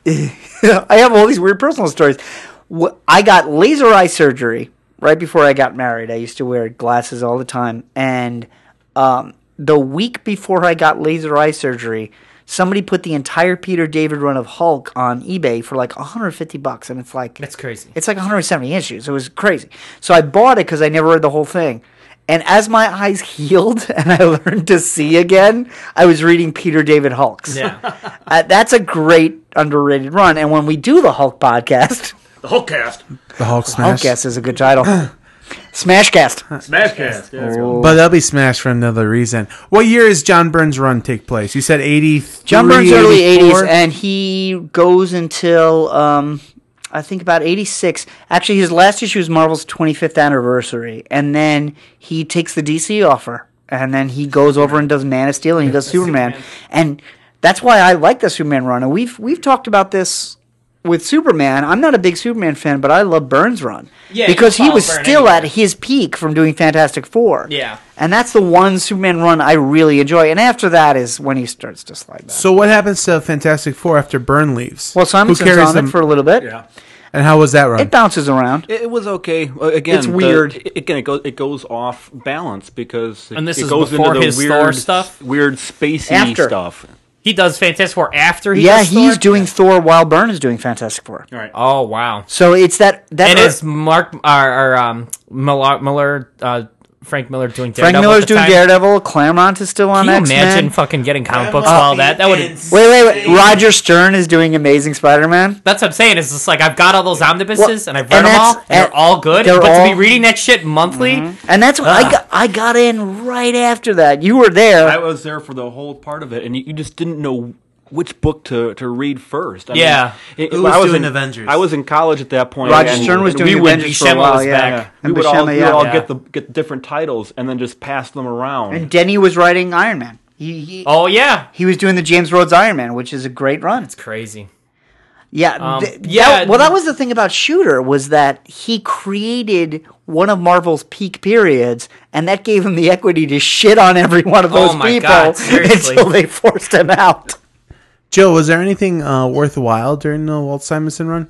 have all these weird personal stories. I got laser eye surgery right before I got married. I used to wear glasses all the time. And the week before I got laser eye surgery, somebody put the entire Peter David run of Hulk on eBay for like $150. And it's like... That's crazy. It's like 170 issues. It was crazy. So I bought it because I never read the whole thing. And as my eyes healed and I learned to see again, I was reading Peter David Hulks. Yeah. That's a great underrated run. And when we do the Hulk podcast, The Hulkcast, the Hulk Smash. Hulkcast is a good title. Smashcast. Smashcast. Yeah, let's go. But they'll be smashed for another reason. What year does John Byrne's run take place? You said 83, John Byrne's early 84? 80s, and he goes until I think about 86. Actually, his last issue is Marvel's 25th anniversary, and then he takes the DC offer, and then he goes over and does Man of Steel, and he does Superman. And that's why I like the Superman run. And we've talked about this with Superman. I'm not a big Superman fan, but I love Byrne's run. Yeah, because you he was follow Byrne still anywhere. at his peak from doing Fantastic Four. Yeah. And that's the one Superman run I really enjoy. And after that is when he starts to slide back. So what happens to Fantastic Four after Byrne leaves? Well, Simonson's carries on them? it for a little bit. Yeah. And how was that run? It bounces around. It was okay. Again, It's weird. It goes off balance because And this it is goes before into the his weird Thor stuff? weird spacey After. stuff. He does Fantastic Four after he Yeah, does he's Thor? doing Thor while Byrne is doing Fantastic Four. All right. Oh, wow. So it's that And is Frank Miller doing Daredevil? Frank Miller's at the doing time? Daredevil. Claremont is still on Can you X-Men. imagine fucking getting comic books while that would. Wait. Roger Stern is doing Amazing Spider-Man. That's what I'm saying. It's just like I've got all those omnibuses and I've read and them all, that's- and they're all good. they're But to all- be reading that shit monthly, And that's what I got in right after that. You were there. I was there for the whole part of it, and you just didn't know which book to read first. I mean, Yeah. Who was I doing in, Avengers? I was in college at that point. Roger and- Stern was and doing we would- Avengers for a Buscema while. was Yeah. back. We And would Buscema, all yeah. get different titles and then just pass them around. And Denny was writing Iron Man. He oh yeah, was doing the James Rhodes Iron Man, which is a great run. it's crazy. Yeah, yeah. that was the thing about Shooter was that he created one of Marvel's peak periods, and that gave him the equity to shit on every one of those Oh my people God, seriously. until they forced him out. Joe, was there anything worthwhile during the Walt Simonson run?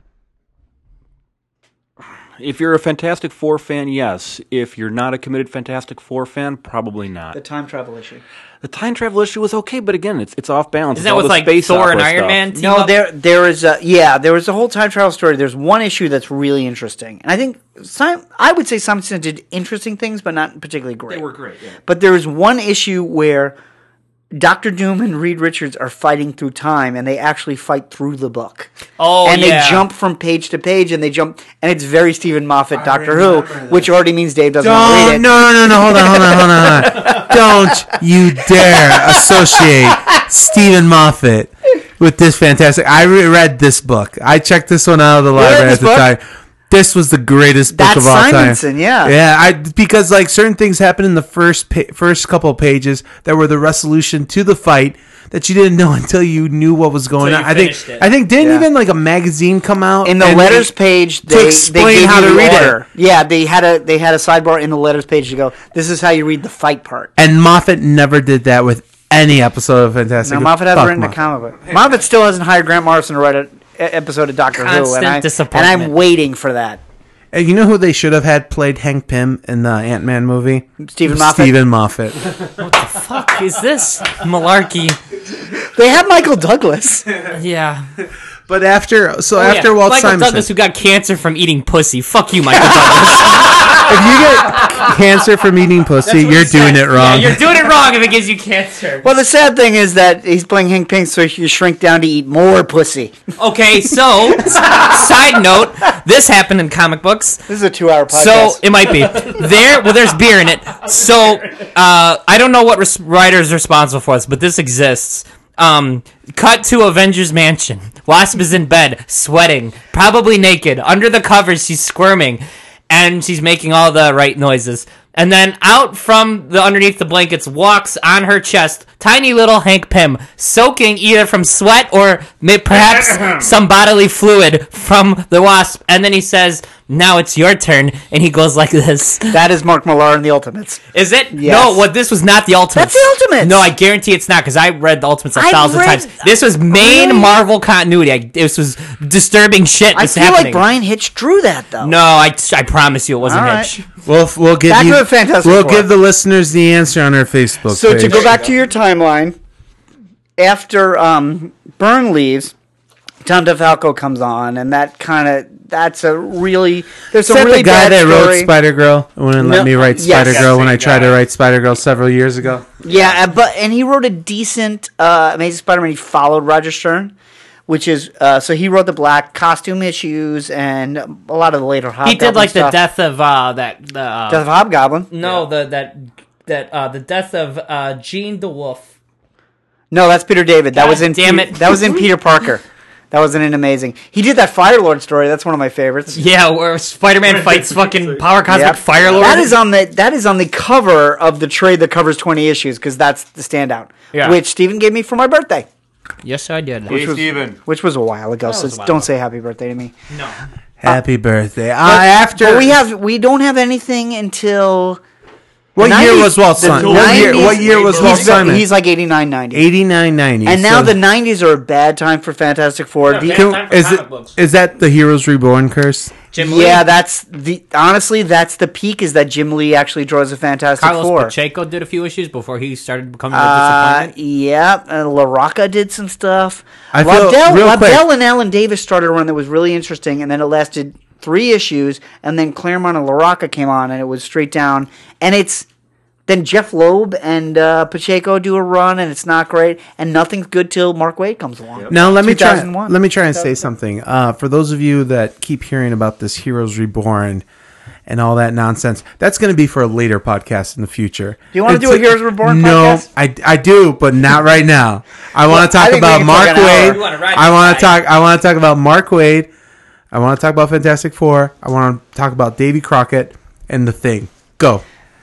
If you're a Fantastic Four fan, yes. If you're not a committed Fantastic Four fan, probably not. The time travel issue. The time travel issue was okay, but again, it's off balance. Is It's that all with the like space Thor and opera Iron stuff. Man? Team No, up? there is a whole time travel story. There's one issue that's really interesting, and I think I would say Simonson did interesting things, but not particularly great. They were great, yeah. But there is one issue where Dr. Doom and Reed Richards are fighting through time, and they actually fight through the book. Oh, and yeah. they jump from page to page, and and it's very Stephen Moffat Doctor Who, which already means Dave doesn't want to read it. No, hold on. Don't you dare associate Stephen Moffat with this fantastic. I read this book. I checked this one out of the library at the time. This was the greatest book of all time. That's Simonson, yeah. Yeah, because like certain things happened in the first couple of pages that were the resolution to the fight that you didn't know until you knew what was going on. I think didn't even like a magazine come out in the letters page to explain how to read it. Yeah, they had a sidebar in the letters page to go, this is how you read the fight part. And Moffat never did that with any episode of Fantastic. No, Moffat hasn't written a comic book. Moffat still hasn't hired Grant Morrison to write an episode of Doctor Who, and I'm waiting for that. And you know who they should have had played Hank Pym in the Ant-Man movie? Stephen Moffat. Stephen Moffat. What the fuck is this malarkey? They have Michael Douglas. Yeah. But after Walt Michael Simonson, Douglas, who got cancer from eating pussy. Fuck you, Michael Douglas. if you get cancer from eating pussy, you're doing it wrong. Yeah, you're doing it wrong if it gives you cancer. Well, the sad thing is that he's playing Hank Pym, so you shrink down to eat more pussy. Okay, so side note, this happened in comic books. This is a 2-hour podcast. So it might be there's beer in it. So I don't know what writer is responsible for this, but this exists. Cut to Avengers Mansion. Wasp is in bed, sweating, probably naked. Under the covers, she's squirming, and she's making all the right noises. And then out from underneath the blankets walks on her chest tiny little Hank Pym, soaking either from sweat or perhaps some bodily fluid from the Wasp. And then he says, "Now it's your turn," and he goes like this. That is Mark Millar in the Ultimates. Is it? Yes. No, this was not the Ultimates. That's the Ultimates. No, I guarantee it's not, because I read the Ultimates 1,000 times. This was main Really? Marvel continuity. This was disturbing shit. I feel like Brian Hitch drew that, though. No, I promise you it wasn't All right. Hitch. We'll give Back you. to the Fantastic We'll Four. give the listeners the answer on our Facebook So page. to go back to your timeline, after Byrne leaves, Tom DeFalco comes on, and that's a really there's Is that some really the guy bad that wrote story. Spider-Girl? Wouldn't let me write yes. Spider-Girl when I Same tried to guy. write Spider-Girl several years ago. Yeah, and he wrote a decent Amazing Spider-Man. He followed Roger Stern, which is so he wrote the black costume issues and a lot of the later Hobgoblin He did like stuff. the death of Death of Hobgoblin. No, the death of Jean the Wolf. No, that's Peter David. That God was in damn it. That was in Peter Parker. That wasn't an amazing. He did that Firelord story. That's one of my favorites. Yeah, where Spider-Man fights fucking Power Cosmic Yep. Firelord. That is on the cover of the trade that covers 20 issues because that's the standout. Yeah. Which Stephen gave me for my birthday, Yes, I did. Hey, Steven. which was a while ago. So was a while don't ago. say happy birthday to me. No. Happy birthday! But we don't have anything until. What the year 90s was Walt the Simon? 90s What year was Walt Simon? He's like 89, 90. 89, 90. And now so the 90s are a bad time for Fantastic Four. Yeah, The- bad Can- time for is comic it books. is that the Heroes Reborn curse? Jim Lee? yeah, that's the peak is that Jim Lee actually draws a Fantastic Carlos Four. Pacheco did a few issues before he started becoming a disappointment. Yeah, La Rocca did some stuff. I feel- real quick- Waddell and Alan Davis started a run that was really interesting, and then it lasted 3 issues, and then Claremont and La Rocca came on, and it was straight down. And then Jeff Loeb and Pacheco do a run, and it's not great, and nothing's good till Mark Waid comes along. Now let me try 2001. and say something. For those of you that keep hearing about this Heroes Reborn and all that nonsense, that's going to be for a later podcast in the future. Do you want to do a Heroes Reborn No, podcast? I do, but not right now. I want to I talk think we about can Mark talk an hour. Waid. You wanna ride I want the to talk. I want to talk about Mark Waid. I want to talk about Fantastic Four. I want to talk about Davy Crockett and The Thing. Go.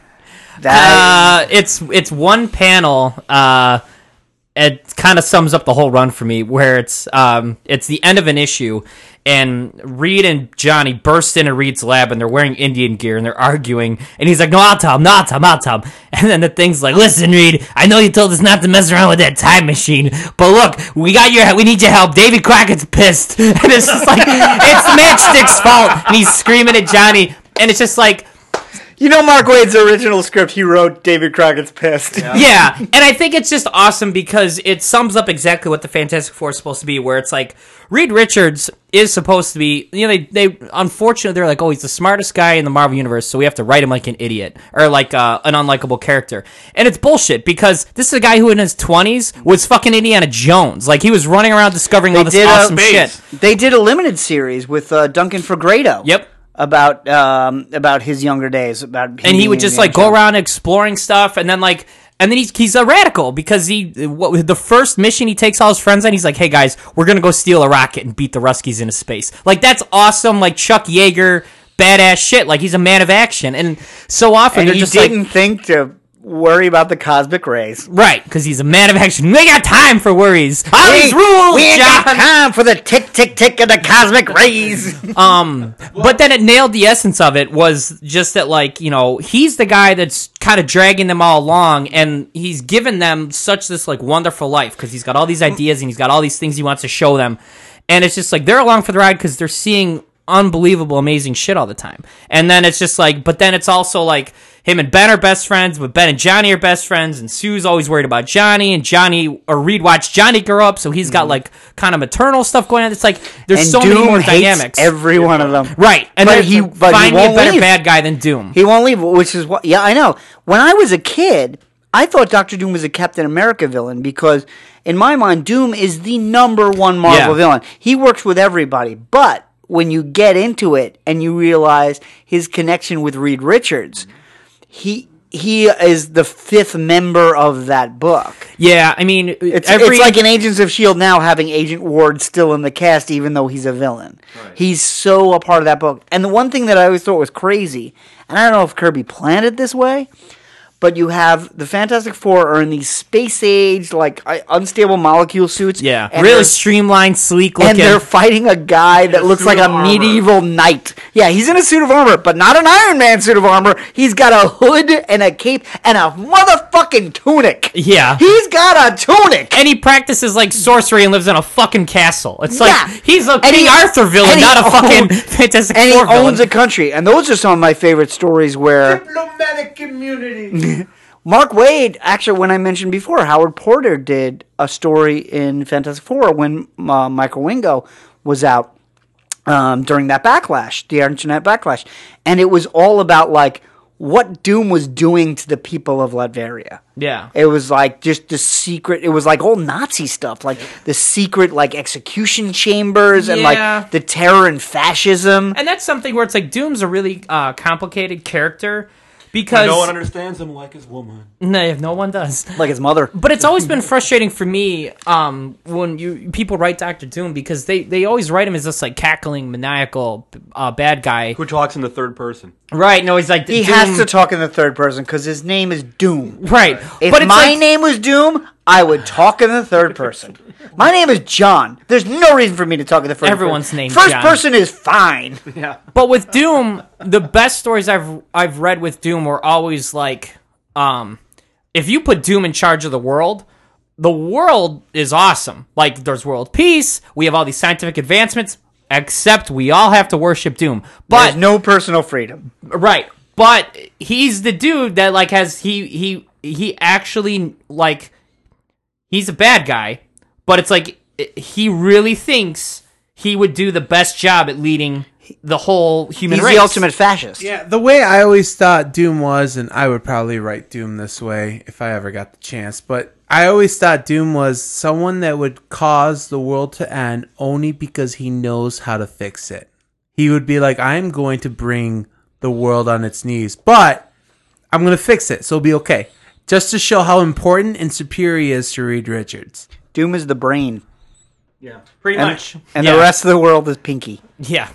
It's one panel. It kind of sums up the whole run for me, where it's the end of an issue, and Reed and Johnny burst into Reed's lab, and they're wearing Indian gear, and they're arguing, and he's like, "No, I'll tell him, and then the Thing's like, "Listen, Reed, I know you told us not to mess around with that time machine, but look, we need your help. Davy Crockett's pissed," and it's just like, it's Matchstick's fault, and he's screaming at Johnny, and it's just like, You know, Mark Waid's original script, he wrote David Crockett's pissed. Yeah, and I think it's just awesome because it sums up exactly what the Fantastic Four is supposed to be, where it's like, Reed Richards is supposed to be, you know, they unfortunately, they're like, oh, he's the smartest guy in the Marvel Universe, so we have to write him like an idiot, or like an unlikable character. And it's bullshit, because this is a guy who in his 20s was fucking Indiana Jones. Like, he was running around discovering all this awesome shit. They did a limited series with Duncan Fegredo. Yep. About his younger days, and he would just like go around exploring stuff, and then he's a radical, because the first mission he takes all his friends on, he's like, hey guys, we're gonna go steal a rocket and beat the Ruskies into space. Like, that's awesome, like Chuck Yeager badass shit. Like, he's a man of action, and so often and they're he just didn't think to worry about the cosmic rays. Right, because he's a man of action. We ain't got time for worries. All these rules, we ain't John. got time for the tick, tick, tick of the cosmic rays. But then it nailed the essence of it, was just that, like, you know, he's the guy that's kind of dragging them all along, and he's given them such this, like, wonderful life, because he's got all these ideas, and he's got all these things he wants to show them, and it's just like, they're along for the ride because they're seeing unbelievable, amazing shit all the time. And then it's just like, but then it's also like, him and Ben are best friends, but Ben and Johnny are best friends, and Sue's always worried about Johnny, and Reed watched Johnny grow up, so he's got like kind of maternal stuff going on. It's like, there's and so Doom many more hates dynamics. every one of them. Right. And But then he find me a won't better leave. bad guy than Doom. He won't leave, which is what, yeah, I know. When I was a kid, I thought Dr. Doom was a Captain America villain, because in my mind, Doom is the number one Marvel villain. He works with everybody, but when you get into it and you realize his connection with Reed Richards, he is the fifth member of that book. Yeah, I mean, It's like in Agents of S.H.I.E.L.D. now having Agent Ward still in the cast, even though he's a villain. Right. He's so a part of that book. And the one thing that I always thought was crazy, and I don't know if Kirby planned it this way, but you have the Fantastic Four are in these space-age, like, unstable molecule suits. Yeah, and really streamlined, sleek looking. And they're fighting a guy that looks like a medieval knight. Yeah, he's in a suit of armor, but not an Iron Man suit of armor. He's got a hood and a cape and a motherfucking tunic. Yeah. He's got a tunic. And he practices, like, sorcery and lives in a fucking castle. It's Yeah. like, he's a And King he- Arthur villain, and he not a fucking owns- Fantastic And he Four villain. owns a country. And those are some of my favorite stories where Diplomatic community. Mark Waid, actually, when I mentioned before, Howard Porter did a story in Fantastic Four when Michael Wingo was out during that backlash, the internet backlash. And it was all about, like, what Doom was doing to the people of Latveria. Yeah. It was like just the secret, it was like old Nazi stuff, like the secret, like, execution chambers and, Yeah. like, the terror and fascism. And that's something where it's like, Doom's a really complicated character, because No one understands him like his woman. no one does. Like his mother. But it's always been frustrating for me when people write Doctor Doom, because they always write him as this, like, cackling, maniacal bad guy. Who talks in the third person. Right, no, he's like... He Doom. has to talk in the third person because his name is Doom. Right. If but it's my like, name was Doom, I would talk in the third person. My name is John. There's no reason for me to talk in the first Everyone's person. name's First John. person is fine. But with Doom, the best stories I've read with Doom were always like, if you put Doom in charge of the world is awesome. Like, there's world peace, we have all these scientific advancements, except we all have to worship Doom. But There's no personal freedom. right, but he's the dude that, like, has he actually, like, he's a bad guy, but it's like he really thinks he would do the best job at leading the whole human He's race. the ultimate fascist. Yeah, the way I always thought Doom was, and I would probably write Doom this way if I ever got the chance, but I always thought Doom was someone that would cause the world to end only because he knows how to fix it. He would be like, I'm going to bring the world on its knees, but I'm going to fix it, so it'll be okay. Just to show how important and superior he is to Reed Richards. Doom is the brain. Yeah. Pretty And, much. and Yeah. the rest of the world is Pinky. Yeah.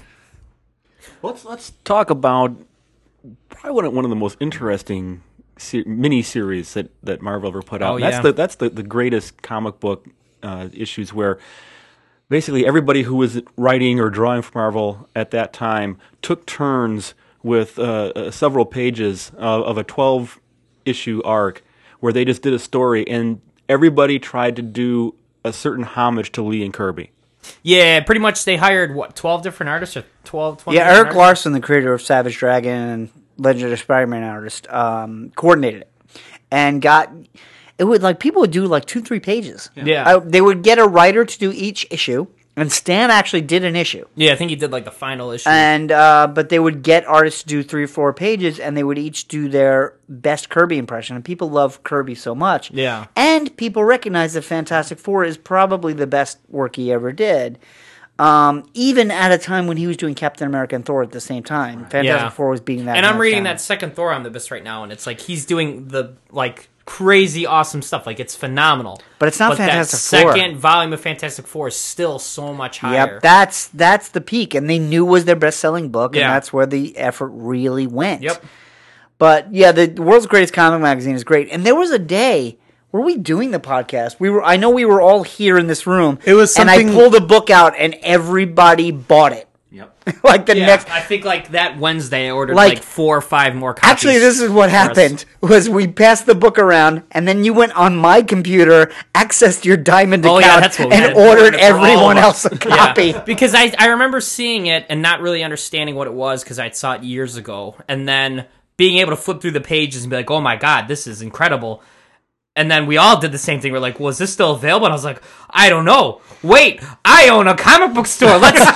Let's talk about probably one of the most interesting mini-series that Marvel ever put out. Oh, yeah. That's the greatest comic book issues where basically everybody who was writing or drawing for Marvel at that time took turns with several pages of a 12-issue arc where they just did a story, and everybody tried to do a certain homage to Lee and Kirby. Yeah, pretty much they hired, 12 different artists or 12, 20 Yeah, different Eric artists? Larson, the creator of Savage Dragon and legendary Spider-Man artist, coordinated it, and it would like people would do like 2-3 pages. Yeah. They would get a writer to do each issue, and Stan actually did an issue. Yeah, I think he did like the final issue. And but they would get artists to do 3 or 4 pages, and they would each do their best Kirby impression. And people love Kirby so much. Yeah. And people recognize that Fantastic Four is probably the best work he ever did. Even at a time when he was doing Captain America and Thor at the same time, Fantastic Four was beating that. And I'm reading down. that second Thor omnibus right now, and it's like he's doing the like crazy awesome stuff. Like it's phenomenal. But it's not Fantastic Four. That second volume of Fantastic Four is still so much higher. Yep, that's the peak, and they knew it was their best-selling book, and Yeah. that's where the effort really went. Yep. But yeah, the World's Greatest Comic Magazine is great. And there was a day, were we doing the podcast? I know we were all here in this room. It was something- and I pulled a book out, and everybody bought it. Yep. Like the Yeah, next. I think like that Wednesday I ordered Like- like 4 or 5 more copies. Actually, this is what for us. happened: was we passed the book around, and then you went on my computer, accessed your Diamond Oh, yeah, account, that's what we and had. ordered Ordered it for all everyone of else us. a copy. Because I remember seeing it and not really understanding what it was because I saw it years ago, and then being able to flip through the pages and be like, oh my god, this is incredible. And then we all did the same thing. We're like, well, is this still available? And I was like, I don't know. Wait, I own a comic book store. Let's check.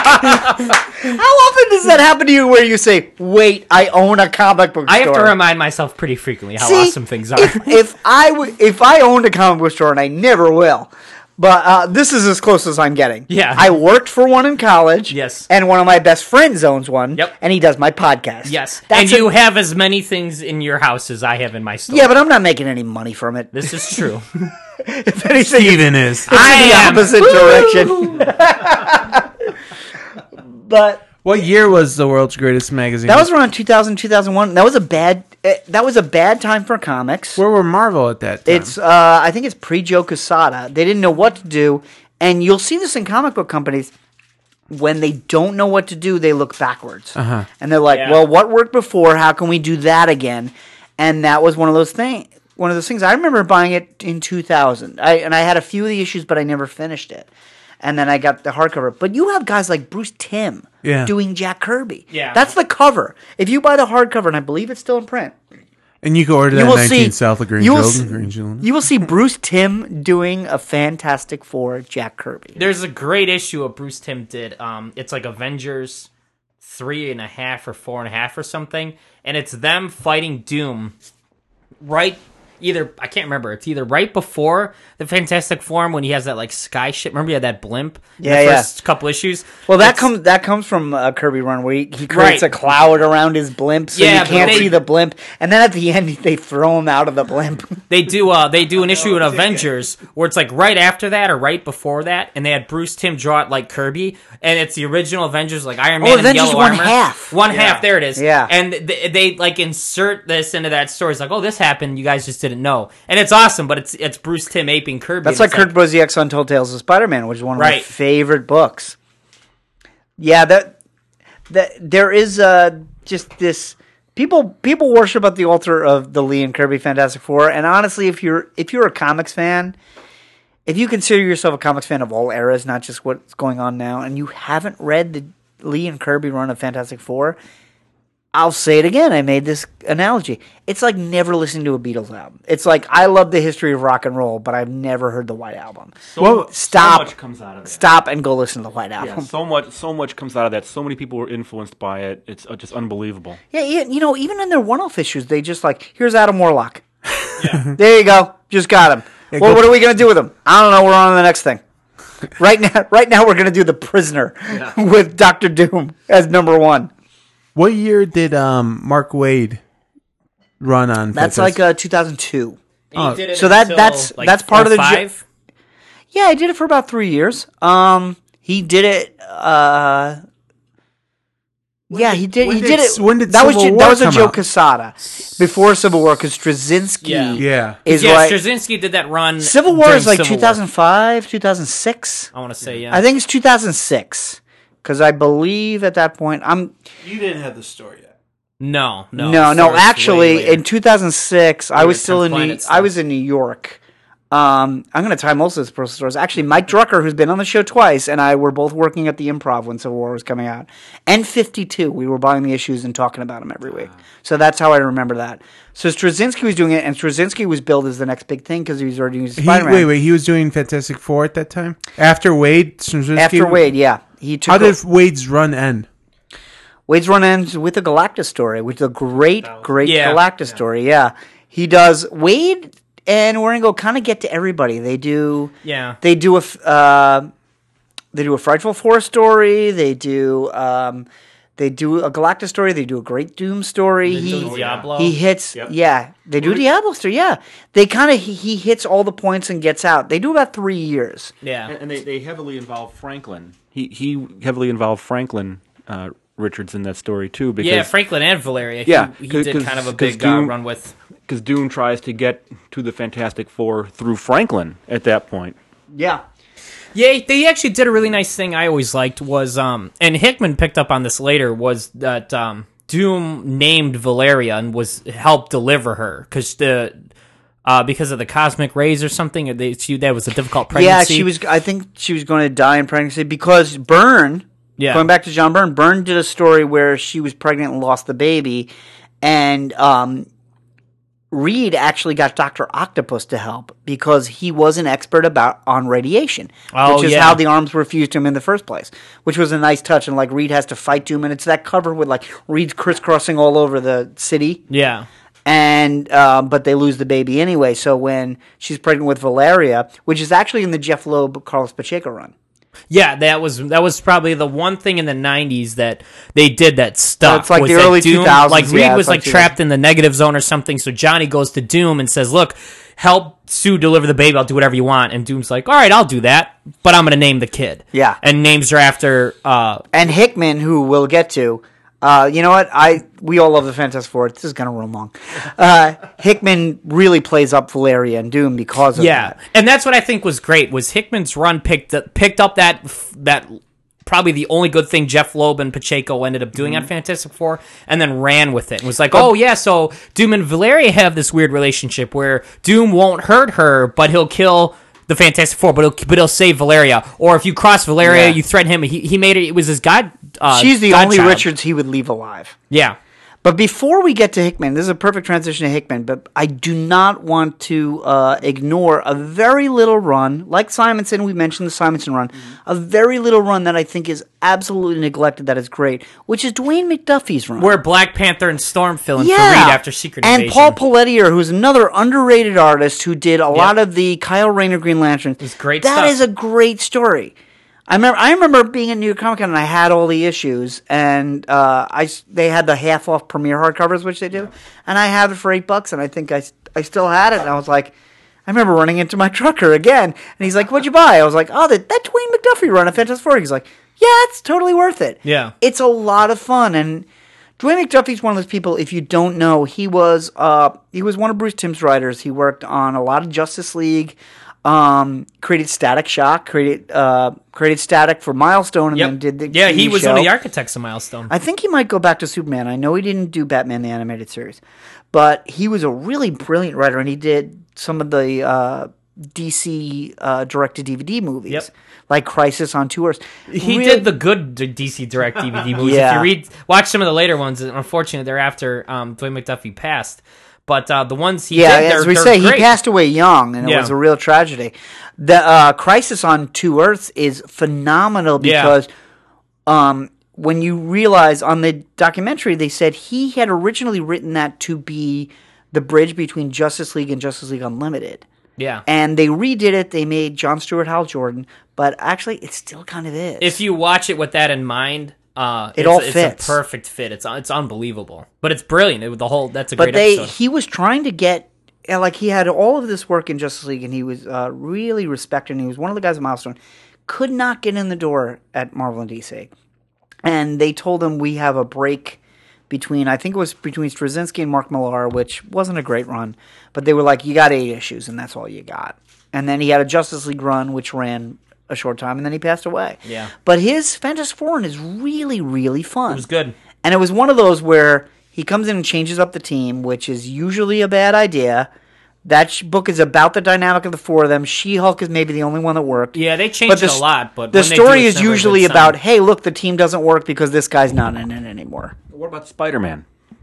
How often does that happen to you where you say, wait, I own a comic book store? I have to remind myself pretty frequently how See, awesome things are. If I owned a comic book store, and I never will, but this is as close as I'm getting. Yeah. I worked for one in college. Yes. And one of my best friends owns one. Yep. And he does my podcast. Yes. That's And you have as many things in your house as I have in my store. Yeah, but I'm not making any money from it. This is true. If anything, Steven is. it's in the opposite direction. But What year was the World's Greatest Magazine? that was around 2000, 2001. That was a bad time for comics. Where were Marvel at that time? It's I think it's pre-Joe Quesada. They didn't know what to do, and you'll see this in comic book companies. When they don't know what to do, they look backwards, and they're like, Yeah. "Well, what worked before? How can we do that again?" And that was one of those things. One of those things. I remember buying it in 2000. I had a few of the issues, but I never finished it. And then I got the hardcover. But you have guys like Bruce Timm doing Jack Kirby. Yeah. That's the cover. If you buy the hardcover, and I believe it's still in print, and you can order that you in will 19 see South of Green you will Field see- and Green Field. You will see Bruce Timm doing a Fantastic Four Jack Kirby. There's a great issue of Bruce Timm did. It's like Avengers 3.5 or 4.5 or something, and it's them fighting Doom. I can't remember. It's either right before the Fantastic Four when he has that like sky ship. Remember he had that blimp? In Yeah, the yeah. first couple issues. Well, that It's- comes from a Kirby run where he creates Right. a cloud around his blimp, so Yeah, you but can't they- see the blimp. And then at the end, they throw him out of the blimp. They do an issue in Avengers where it's like right after that or right before that, and they had Bruce Timm draw it like Kirby, and it's the original Avengers like Iron Man and Avengers Yellow one Armor. half. One half, there it is. Yeah. And they like insert this into that story. It's like, oh, this happened, you guys just didn't know. And it's awesome, but it's Bruce Timm aping Kirby. That's and like it's Kurt Busiek's Untold Tales of Spider-Man, which is one of my Right. favorite books. Yeah, that there is just this people worship at the altar of the Lee and Kirby Fantastic Four, and honestly, if you're a comics fan, if you consider yourself a comics fan of all eras, not just what's going on now, and you haven't read the Lee and Kirby run of Fantastic Four, I'll say it again. I made this analogy. It's like never listening to a Beatles album. It's like I love the history of rock and roll, but I've never heard the White Album. So stop. much comes out of that. Stop and go listen to the White Yeah, Album. so much comes out of that. So many people were influenced by it. It's just unbelievable. Yeah, you know, even in their one-off issues, they just like, here's Adam Warlock. There you go. Just got him. Well, what are we going to do with him? I don't know. We're on to the next thing. Right now, we're going to do The Prisoner with Dr. Doom as number 1. What year did Mark Waid run on? That's Fantastic- like 2002. He did it So that- until, that's- like, that's part of the 05? Yeah, I did it for about 3 years. He did it. Yeah, he did. He did it. when did that was Civil War that was a come Joe out? Quesada before Civil War because Straczynski Yeah. is Yeah, like Straczynski did that run. Civil War during is like Civil War. 2005, 2006. I want to say, yeah. I think it's 2006 because I believe at that point You didn't have the story yet. No. no. Sorry, it's way Actually, later. in 2006, I were was still at in 10th Planet I was in New York I'm going to tie most of this personal stories. Actually, Mike Drucker, who's been on the show twice, and I were both working at the Improv when Civil War was coming out. And 52, we were buying the issues and talking about them every week. So that's how I remember that. So Straczynski was doing it, and Straczynski was billed as the next big thing because he was already doing Spider-Man. Wait, he was doing Fantastic Four at that time? After Wade? Straczynski? After Wade, yeah. How did Wade's run end? Wade's run ends with the Galactus story, which is a great Galactus story, yeah. He does... Wade... And Waringo kind of get to everybody. They do a Frightful Four story. They do a Galactus story. They do a Great Doom story. Diablo. He hits They do Diablo story. Yeah, they kind of he hits all the points and gets out. They do about 3 years. Yeah, and they heavily involve Franklin. He heavily involved Franklin. Richards in that story too. Because, Franklin and Valeria. He did kind of a big run with. Because Doom tries to get to the Fantastic Four through Franklin at that point. Yeah. Yeah, they actually did a really nice thing I always liked was, and Hickman picked up on this later, was that Doom named Valeria and helped deliver her because of the cosmic rays or something. That was a difficult pregnancy. Yeah, I think she was going to die in pregnancy because Byrne. Yeah. Going back to John Byrne, Byrne did a story where she was pregnant and lost the baby, and Reed actually got Dr. Octopus to help because he was an expert on radiation, which is how the arms were fused to him in the first place, which was a nice touch. And like Reed has to fight Doom, and it's that cover with like Reed crisscrossing all over the city. Yeah. And but they lose the baby anyway. So when she's pregnant with Valeria, which is actually in the Jeff Loeb, Carlos Pacheco run. Yeah, that was probably the one thing in the 90s that they did that stuff. So it's like the early Doom, 2000s. Like Reed was like trapped in the negative zone or something, so Johnny goes to Doom and says, look, help Sue deliver the baby, I'll do whatever you want. And Doom's like, all right, I'll do that, but I'm going to name the kid. Yeah. And names her after... and Hickman, who we'll get to... you know what? We all love the Fantastic Four. This is going to run long. Hickman really plays up Valeria and Doom because of that. And that's what I think was great, was Hickman's run picked up that probably the only good thing Jeff Loeb and Pacheco ended up doing on Fantastic Four, and then ran with it. And was like, so Doom and Valeria have this weird relationship where Doom won't hurt her, but he'll kill... the Fantastic Four, but he'll save Valeria. Or if you cross Valeria, you threaten him. He made it was his god. She's the only Richards he would leave alive. Yeah. But before we get to Hickman, this is a perfect transition to Hickman, but I do not want to ignore a very little run, like Simonson, we mentioned the Simonson run, a very little run that I think is absolutely neglected that is great, which is Dwayne McDuffie's run. Where Black Panther and Storm fill in for Reed after Secret Invasion. And Paul Pelletier, who's another underrated artist who did a lot of the Kyle Rayner Green Lantern. It's great stuff. That is a great story. I remember being at New York Comic Con and I had all the issues, and they had the half off premiere hardcovers, which they do, and I have it for $8, and I think I still had it, and I was like, I remember running into my trucker again, and he's like, "What'd you buy?" I was like, "Oh, that Dwayne McDuffie run of Fantastic Four." He's like, "Yeah, it's totally worth it. Yeah, it's a lot of fun." And Dwayne McDuffie's one of those people. If you don't know, he was one of Bruce Timm's writers. He worked on a lot of Justice League. Created Static Shock, created Static for Milestone, and then did the TV he was show. one of the architects of Milestone. I think he might go back to Superman. I know he didn't do Batman the Animated Series, but he was a really brilliant writer, and he did some of the DC direct-to-DVD movies, like Crisis on Two Earths. He did the good DC direct-DVD movies. If you watch some of the later ones, unfortunately, they're after Dwayne McDuffie passed. But the ones he did, as we say, great. He passed away young, and it was a real tragedy. The Crisis on Two Earths is phenomenal because when you realize on the documentary, they said he had originally written that to be the bridge between Justice League and Justice League Unlimited. Yeah. And they redid it. They made John Stewart, Hal Jordan, but actually it still kind of is. If you watch it with that in mind... it all fits. It's a perfect fit. It's unbelievable, but it's brilliant. That's a great episode. But he was trying to get he had all of this work in Justice League, and he was really respected. And he was one of the guys at Milestone. Could not get in the door at Marvel and DC, and they told him we have a break between Straczynski and Mark Millar, which wasn't a great run, but they were like, you got 8 issues, and that's all you got. And then he had a Justice League run, which ran a short time, and then he passed away. Yeah. But his Fantastic Four is really, really fun. It was good. And it was one of those where he comes in and changes up the team, which is usually a bad idea. That book is about the dynamic of the four of them. She-Hulk is maybe the only one that worked. Yeah, they changed it a lot, but the when they do, story it's is never a usually good about, sign. hey, look, the team doesn't work because this guy's not in it anymore. What about Spider-Man?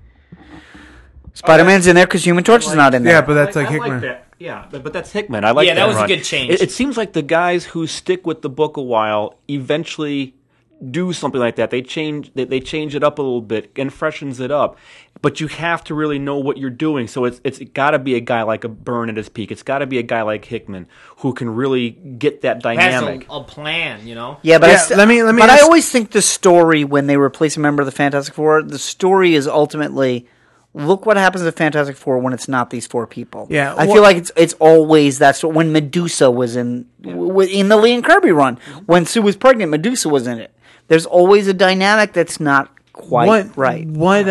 Spider-Man's in there because Human Torch is not in there. Yeah, but that's like I Hickman. that. Yeah, but that's Hickman. I like Yeah, that was a run. good change. It seems like the guys who stick with the book a while eventually do something like that. They change it up a little bit and freshens it up. But you have to really know what you're doing. So it's got to be a guy like a Byrne at his peak. It's got to be a guy like Hickman who can really get that Has dynamic. a plan, you know? Yeah, but Yeah, let me But I ask- always think the story when they replace a member of the Fantastic Four, the story is ultimately, look what happens to Fantastic Four when it's not these four people. Yeah, I feel like it's always that story. When Medusa was in the Lee and Kirby run, when Sue was pregnant, Medusa was in it. There's always a dynamic that's not quite right.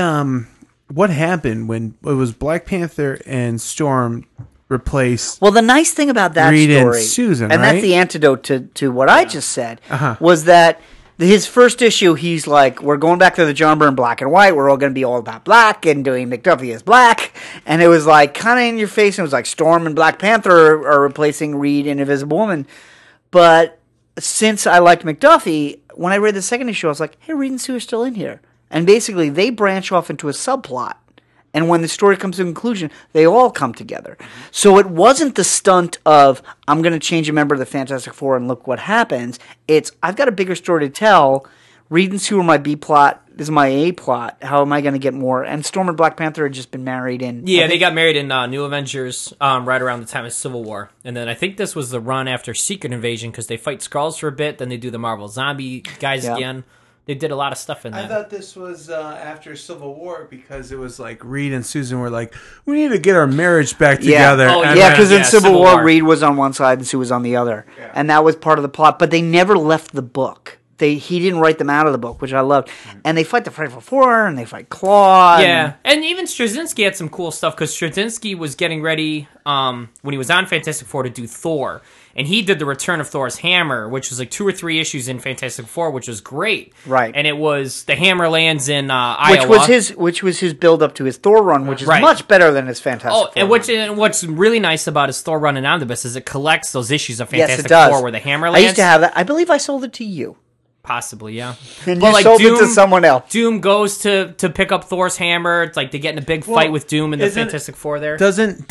What happened when it was Black Panther and Storm replaced? Well, the nice thing about that Reed and story, Susan, and right? that's the antidote to what I just said, was that his first issue, he's like, we're going back to the John Byrne black and white. We're all going to be all about black and doing McDuffie as black. And it was like kind of in your face. And it was like Storm and Black Panther are replacing Reed and Invisible Woman. But since I liked McDuffie, when I read the second issue, I was like, hey, Reed and Sue are still in here. And basically, they branch off into a subplot. And when the story comes to a conclusion, they all come together. So it wasn't the stunt of, I'm going to change a member of the Fantastic Four and look what happens. It's, I've got a bigger story to tell. Reed and Sue are my B plot. This is my A plot. How am I going to get more? And Storm and Black Panther had just been married in. Yeah, they got married in New Avengers right around the time of Civil War. And then I think this was the run after Secret Invasion because they fight Skrulls for a bit, then they do the Marvel Zombie guys again. They did a lot of stuff in that. I thought this was after Civil War because it was like Reed and Susan were like, we need to get our marriage back together. Oh, And Yeah, then- because in Yeah, Civil Civil War, War. Reed was on one side and Sue was on the other. And that was part of the plot. But they never left the book. He didn't write them out of the book, which I loved. And they fight the Frightful Four, and they fight Claw. Yeah, and even Straczynski had some cool stuff because Straczynski was getting ready when he was on Fantastic Four to do Thor, and he did the Return of Thor's Hammer, which was like 2 or 3 issues in Fantastic Four, which was great. Right. And it was the hammer lands in Iowa, Which was his build up to his Thor run, which is Right. much better than his Fantastic Oh, Four and what's really nice about his Thor run in Omnibus is it collects those issues of Yes, Fantastic it does. Four where the hammer I lands. used to have that. I believe I sold it to you. Possibly, yeah. And But, you like, sold it to Doom- someone else. Doom goes to pick up Thor's hammer. It's like they get in a big fight with Doom and the isn't- Fantastic Four there. Doesn't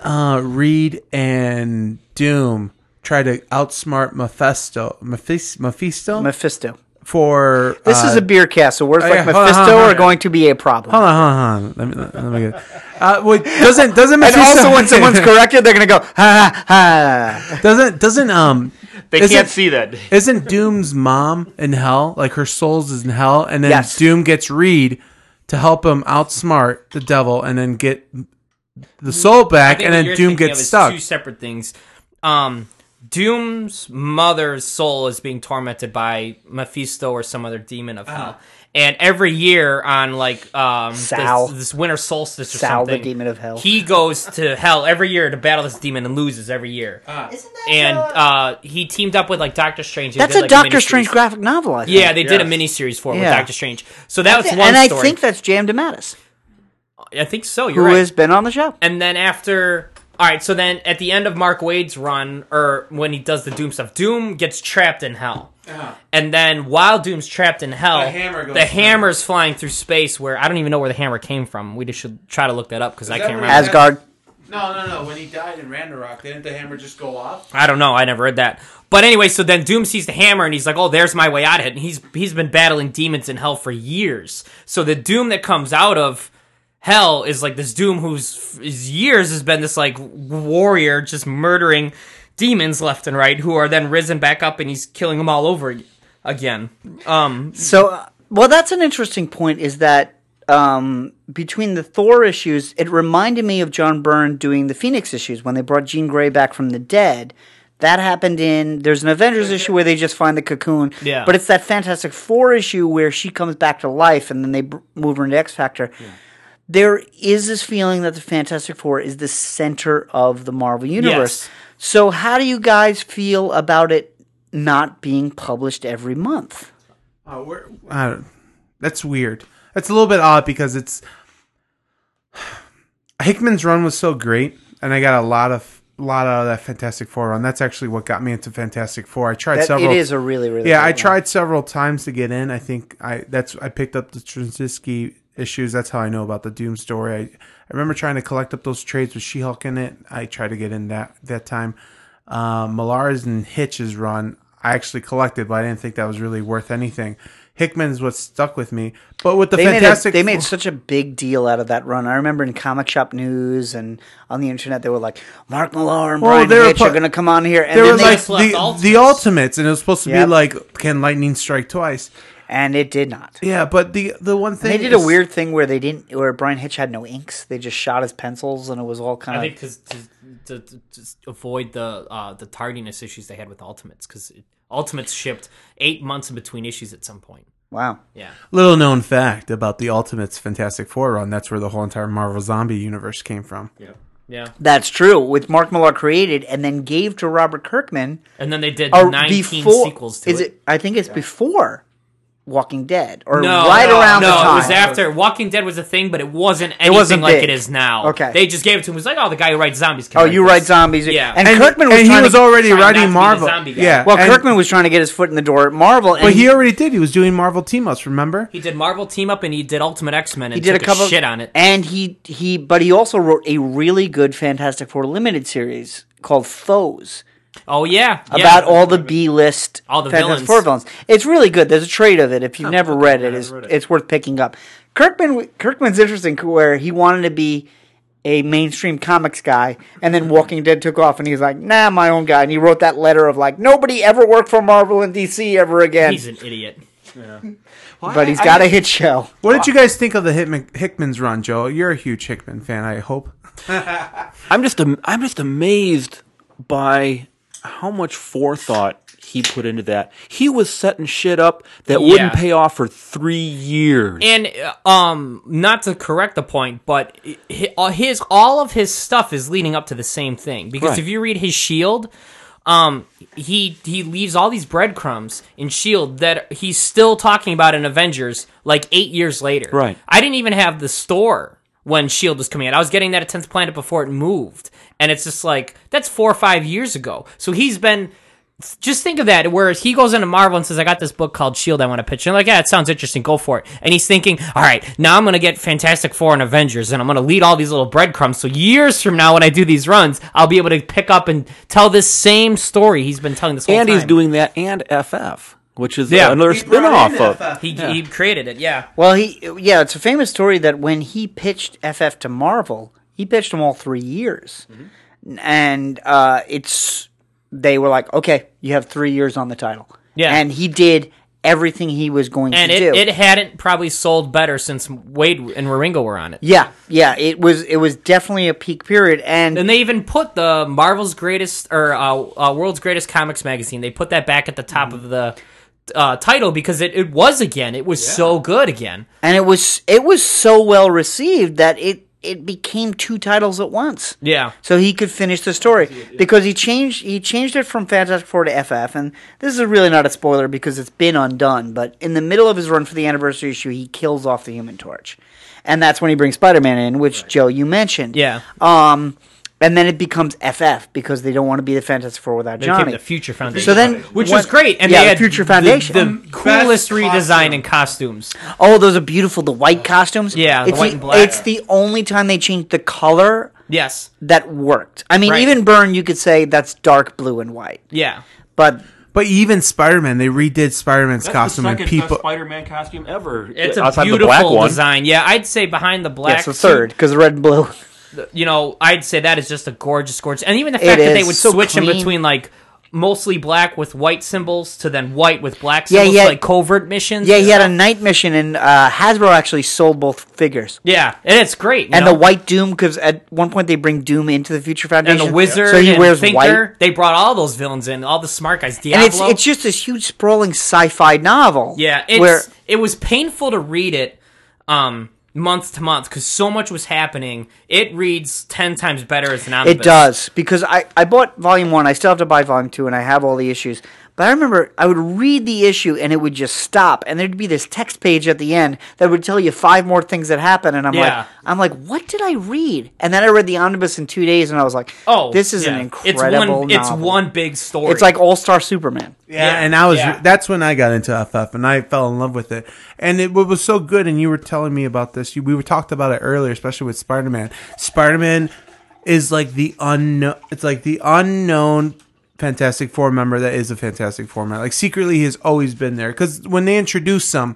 Reed and Doom try to outsmart Mephisto for This is a beer cast, so words like yeah, hold on, Mephisto hold on. are going to be a problem. Hold on. Let me get. Wait, doesn't And Mephisto, also, when someone's corrected, they're going to go, ha, ha. doesn't They can't see that. Isn't Doom's mom in hell? Like her soul's is in hell, and then Yes. Doom gets Reed to help him outsmart the devil, and then get the soul I back, think and what then you're Doom thinking gets of is stuck. Two separate things. Doom's mother's soul is being tormented by Mephisto or some other demon of hell. And every year on like Sal. this winter solstice or Sal, the something, demon of hell. he goes to hell every year to battle this demon and loses every year. Isn't And he teamed up with like Doctor Strange. They that's did, a like, Doctor miniseries. Strange graphic novel, I think. Yeah, they did a Yes. miniseries for it with Yeah. Doctor Strange. So that was one And I story. think that's Jam DeMatteis, I think so. who You're right. has been on the show. And then after, all right, so then at the end of Mark Waid's run, or when he does the Doom stuff, Doom gets trapped in hell. And then while Doom's trapped in hell, The hammer goes through. hammer's flying through space where I don't even know where the hammer came from. We just should try to look that up because I that can't what remember. Asgard. No. When he died in Ragnarok, didn't the hammer just go off? I don't know. I never read that. But anyway, so then Doom sees the hammer and he's like, "Oh, there's my way out of it." And he's been battling demons in hell for years. So the Doom that comes out of hell is like this Doom whose years has been this like warrior just murdering demons left and right, who are then risen back up and he's killing them all over again. So, well, that's an interesting point, is that between the Thor issues, it reminded me of John Byrne doing the Phoenix issues when they brought Jean Grey back from the dead. That happened there's an Avengers issue where they just find the cocoon. Yeah. But it's that Fantastic Four issue where she comes back to life and then they move her into X Factor. Yeah. There is this feeling that the Fantastic Four is the center of the Marvel Universe. Yes. So how do you guys feel about it not being published every month? That's weird. That's a little bit odd because it's Hickman's run was so great. and I got a lot out of that Fantastic Four run. That's actually what got me into Fantastic Four. I tried several. It is a really, really yeah. good I one. tried several times to get in. I think I picked up the Straczynski issues. That's how I know about the Doom story. I remember trying to collect up those trades with She-Hulk in it. I tried to get in that time. Millar's and Hitch's run I actually collected, but I didn't think that was really worth anything. Hickman's what stuck with me, but with the they made such a big deal out of that run. I remember in Comic Shop News and on the internet, they were like, Mark Millar and Brian Hitch are going to come on here. And they were like the Ultimates, and it was supposed to be like, can lightning strike twice? And it did not. Yeah, but the one thing they did a weird thing where Brian Hitch had no inks. They just shot his pencils, and it was all kind of. I think because to avoid the tardiness issues they had with Ultimates, because Ultimates shipped 8 months in between issues at some point. Wow. Yeah. Little known fact about the Ultimates Fantastic Four run, that's where the whole entire Marvel Zombie universe came from. Yeah. Yeah. That's true. With Mark Millar created and then gave to Robert Kirkman. And then they did 19 sequels to it. I think it's before Walking Dead, or around the time. It was after. Walking Dead was a thing, but it wasn't anything like it is now. Okay. They just gave it to him. It was like, the guy who writes zombies can write you this. write zombies. Yeah. And Kirkman was already writing Marvel. Yeah. Well, Kirkman was trying to get his foot in the door at Marvel. But he already did. He was doing Marvel team-ups, remember? He did Marvel Team-Up, and he did Ultimate X-Men, and he did took a couple shit on it. And but he also wrote a really good Fantastic Four limited series called Foes. Oh, yeah. About all the B-list all the Fantastic Four villains. It's really good. There's a trade of it. If you've never read it, it's worth picking up. Kirkman's interesting, where he wanted to be a mainstream comics guy, and then Walking Dead took off, and he's like, nah, my own guy. And he wrote that letter of like, nobody ever worked for Marvel and DC ever again. He's an idiot. Yeah. But he's got a hit show. What did you guys think of the Hickman's run, Joe? You're a huge Hickman fan, I hope. I'm just amazed by how much forethought he put into that. He was setting shit up that wouldn't pay off for 3 years. And not to correct the point, but all of his stuff is leading up to the same thing. Because if you read his Shield, he leaves all these breadcrumbs in Shield that he's still talking about in Avengers like 8 years later. Right. I didn't even have the store when Shield was coming out. I was getting that at 10th Planet before it moved. And it's just like, that's 4 or 5 years ago. So he's been, just think of that, whereas he goes into Marvel and says, I got this book called Shield I want to pitch. And I'm like, yeah, it sounds interesting, go for it. And he's thinking, all right, now I'm going to get Fantastic Four and Avengers, and I'm going to lead all these little breadcrumbs. So years from now, when I do these runs, I'll be able to pick up and tell this same story he's been telling this whole time. And he's doing that and FF. Which is another spin-off of... He created it, yeah. Well, it's a famous story that when he pitched FF to Marvel, he pitched them all 3 years. Mm-hmm. And they were like, okay, you have 3 years on the title. Yeah. And he did everything he was going to do. And it hadn't probably sold better since Wade and Waringo were on it. Yeah, it was definitely a peak period. And they even put the Marvel's Greatest, or World's Greatest Comics magazine, they put that back at the top of the... title, because it was again. It was so good again, and it was so well received that it became 2 titles at once. Yeah, so he could finish the story because he changed it from Fantastic Four to FF, and this is really not a spoiler because it's been undone. But in the middle of his run for the anniversary issue, he kills off the Human Torch, and that's when he brings Spider-Man in, which Joe you mentioned. Yeah. And then it becomes FF because they don't want to be the Fantastic Four without Johnny. Became the Future Foundation. So then, which was great, and they had Future Foundation, the coolest redesign in costumes. Oh, those are beautiful. The white costumes. Yeah, it's white and black. It's the only time they changed the color. Yes, that worked. I mean, even Byrne, you could say that's dark blue and white. Yeah, but even Spider-Man, they redid Spider-Man's costume, and people. Best Spider-Man costume ever. It's a beautiful design. Yeah, I'd say behind the black. Yes, the third because red and blue. I'd say that is just a gorgeous, and even the fact that they would switch in between like mostly black with white symbols to then white with black symbols, like covert missions. Yeah, he had a night mission, and Hasbro actually sold both figures. Yeah, and it's great. And the white Doom, because at one point they bring Doom into the Future Foundation, and the Wizard, so he wears Thinker, white. They brought all those villains in, all the smart guys. Diablo, and it's just this huge sprawling sci-fi novel. Yeah, it was painful to read it. Month to month, because so much was happening. It reads 10 times better as an omnibus. It does, because I bought Volume 1. I still have to buy Volume 2, and I have all the issues. But I remember I would read the issue and it would just stop, and there'd be this text page at the end that would tell you 5 more things that happened, and I'm like, what did I read? And then I read the omnibus in 2 days, and I was like, this is an incredible novel. It's one big story. It's like All-Star Superman. Yeah, and that's when I got into FF, and I fell in love with it. And it was so good, and you were telling me about this. We were talked about it earlier, especially with Spider-Man. Spider-Man is like the unknown. It's like the unknown Fantastic Four member that is a Fantastic Four member. Like secretly, he has always been there. Because when they introduce him,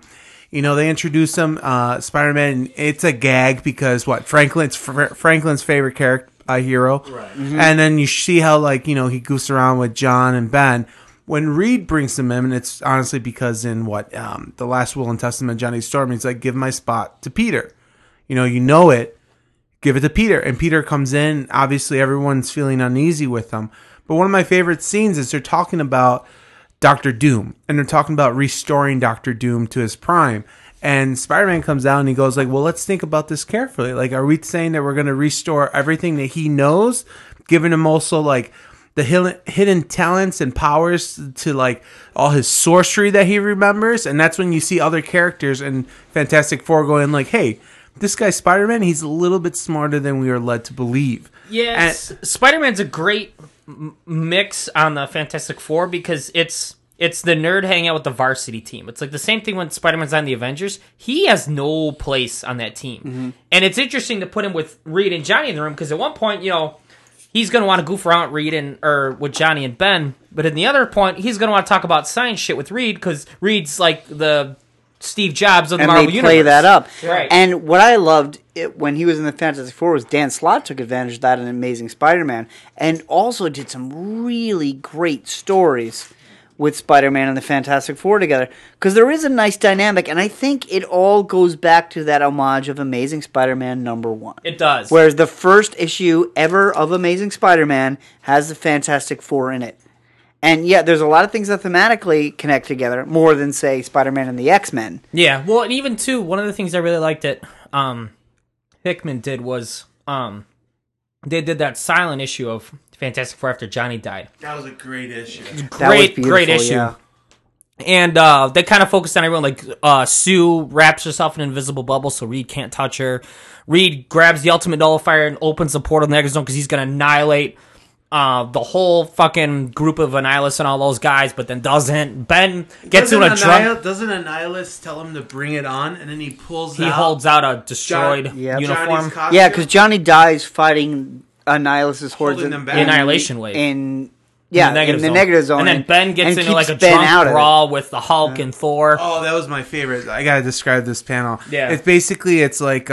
Spider-Man. It's a gag because Franklin's favorite character, hero, right? Mm-hmm. And then you see how he goofs around with John and Ben. When Reed brings him in, and it's honestly because in the last will and testament, Johnny Storm, he's like, give my spot to Peter. You know it. Give it to Peter. And Peter comes in. Obviously, everyone's feeling uneasy with him. But one of my favorite scenes is they're talking about Doctor Doom. And they're talking about restoring Doctor Doom to his prime. And Spider-Man comes out and he goes well, let's think about this carefully. Are we saying that we're going to restore everything that he knows? Giving him also, the hidden talents and powers to all his sorcery that he remembers. And that's when you see other characters in Fantastic Four going hey, this guy Spider-Man, he's a little bit smarter than we are led to believe. Yes, Spider-Man's a great mix on the Fantastic Four because it's the nerd hanging out with the varsity team. It's the same thing when Spider-Man's on the Avengers. He has no place on that team. Mm-hmm. And it's interesting to put him with Reed and Johnny in the room because at one point, he's going to want to goof around with Reed with Johnny and Ben. But at the other point, he's going to want to talk about science shit with Reed because Reed's the Steve Jobs of the Marvel Universe. And they play that up. Right. And what I loved when he was in the Fantastic Four was Dan Slott took advantage of that in Amazing Spider-Man and also did some really great stories with Spider-Man and the Fantastic Four together. Because there is a nice dynamic, and I think it all goes back to that homage of Amazing Spider-Man #1. It does. Whereas the first issue ever of Amazing Spider-Man has the Fantastic Four in it. And yeah, there's a lot of things that thematically connect together, more than, say, Spider-Man and the X-Men. Yeah, well, and even, too, one of the things I really liked that Hickman did was they did that silent issue of Fantastic Four after Johnny died. That was a great issue. Great issue. Yeah. And they kind of focused on everyone. Sue wraps herself in an invisible bubble so Reed can't touch her. Reed grabs the ultimate nullifier and opens the portal to the Negative Zone because he's going to annihilate the whole fucking group of Annihilus and all those guys, but then doesn't. Ben gets in a drunk. Doesn't Annihilus tell him to bring it on, and then he holds out a destroyed uniform. Yeah, because Johnny dies fighting Annihilus's hordes in the Annihilation Wave. In the Negative Zone. And then Ben gets into a drunk brawl with the Hulk and Thor. Oh, that was my favorite. I gotta describe this panel. Yeah. It's basically,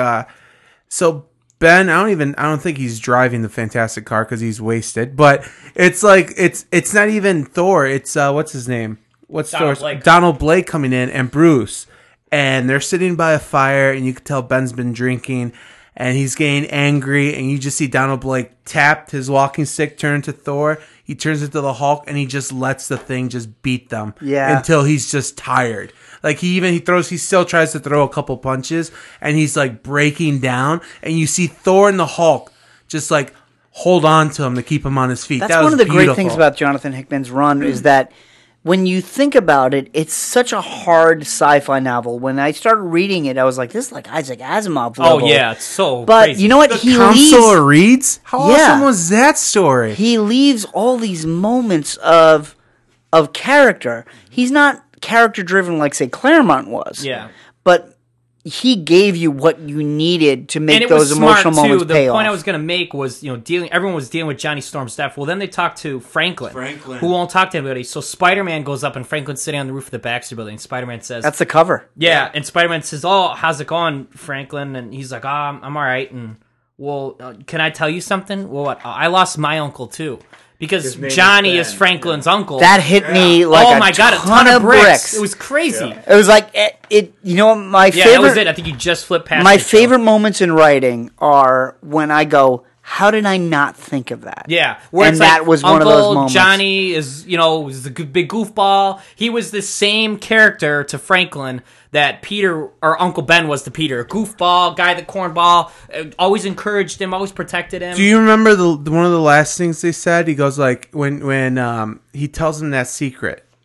so Ben, I don't think he's driving the fantastic car because he's wasted. But it's it's not even Thor. It's what's his name? Donald Blake coming in and Bruce, and they're sitting by a fire, and you can tell Ben's been drinking, and he's getting angry, and you just see Donald Blake tapped his walking stick, turn to Thor. He turns into the Hulk, and he just lets the thing just beat them until he's just tired. He still tries to throw a couple punches, and he's breaking down, and you see Thor and the Hulk just hold on to him to keep him on his feet. That's one of the great things about Jonathan Hickman's run is that when you think about it, it's such a hard sci-fi novel. When I started reading it, I was like, this is like Isaac Asimov level. Oh, yeah, it's so But crazy. you know what? The Council of Reeds? How awesome was that story? He leaves all these moments of character. He's not character-driven like, say, Claremont was. Yeah. But he gave you what you needed to make those emotional moments pay off. The point I was going to make was, everyone was dealing with Johnny Storm's death. Well, then they talked to Franklin, who won't talk to anybody. So Spider-Man goes up, and Franklin's sitting on the roof of the Baxter Building. Spider-Man says... That's the cover. Yeah, and Spider-Man says, oh, how's it going, Franklin? And he's like, I'm all right. And, well, can I tell you something? Well, what? I lost my uncle, too. Because Johnny is Franklin's uncle. That hit me like a ton of bricks. It was crazy. Yeah. It was like, my favorite... that was it. I think you just flipped past my favorite moments in writing are when I go, how did I not think of that? Yeah. And that was one of those moments. Johnny is, was the big goofball. He was the same character to Franklin that Peter, or Uncle Ben was to Peter. Goofball, guy that cornball, always encouraged him, always protected him. Do you remember one of the last things they said? He goes when he tells him that secret,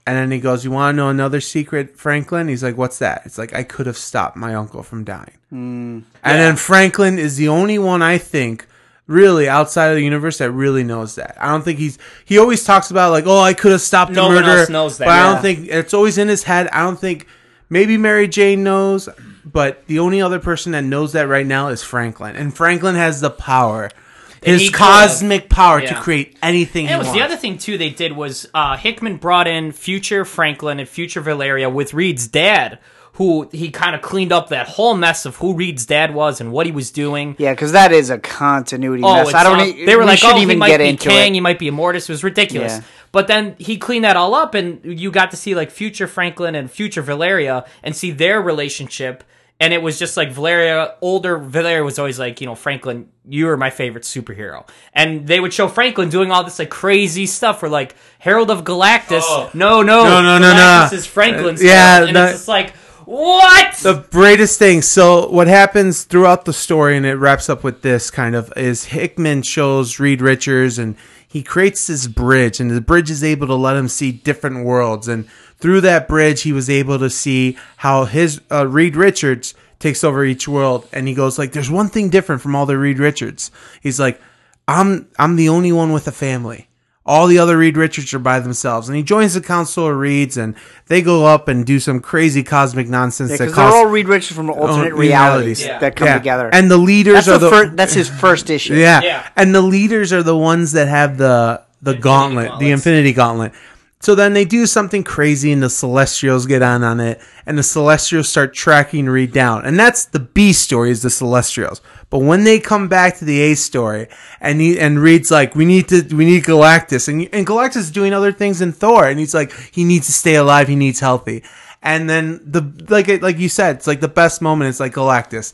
And then he goes, "You want to know another secret, Franklin?" He's like, "What's that?" It's like, "I could have stopped my uncle from dying." And then Franklin is the only one, I think, really outside of the universe that really knows that. I don't think he always talks about like, "Oh, I could have stopped the No one murder." else knows that, but I yeah. don't think it's always in his head. I don't think maybe Mary Jane knows, but the only other person that knows that right now is Franklin. And Franklin has the power. His he cosmic power to yeah. create anything And he it was wants. the other thing too they did was Hickman brought in future Franklin and future Valeria with Reed's dad, who he kind of cleaned up that whole mess of who Reed's dad was and what he was doing. Yeah, because that is a continuity Oh, mess. it's, I don't. they were we like, shouldn't oh, he even might get be into Kang, it. he might be Immortus. It was ridiculous. Yeah. But then he cleaned that all up, and you got to see like future Franklin and future Valeria and see their relationship. And it was just like older Valeria was always like, Franklin, you are my favorite superhero. And they would show Franklin doing all this like crazy stuff for like Herald of Galactus. No. Galactus is Franklin's Yeah, Herald. And it's just like, what? The greatest thing. So what happens throughout the story, and it wraps up with this kind of, is Hickman shows Reed Richards, and he creates this bridge, and the bridge is able to let him see different worlds. And through that bridge, he was able to see how his Reed Richards takes over each world. And he goes like, "There's one thing different from all the Reed Richards." He's like, I'm the only one with a family. All the other Reed Richards are by themselves." And he joins the Council of Reeds, and they go up and do some crazy cosmic nonsense. Because they're all Reed Richards from alternate realities that come together. And the leaders that's his first issue. Yeah. And the leaders are the ones that have the gauntlet, the Infinity Gauntlet. So then they do something crazy, and the Celestials get on it, and the Celestials start tracking Reed down. And that's the B story, is the Celestials. But when they come back to the A story, and Reed's like, we need Galactus, and Galactus is doing other things in Thor, and he's like, he needs to stay alive, he needs healthy. And then like you said, it's like the best moment. It's like Galactus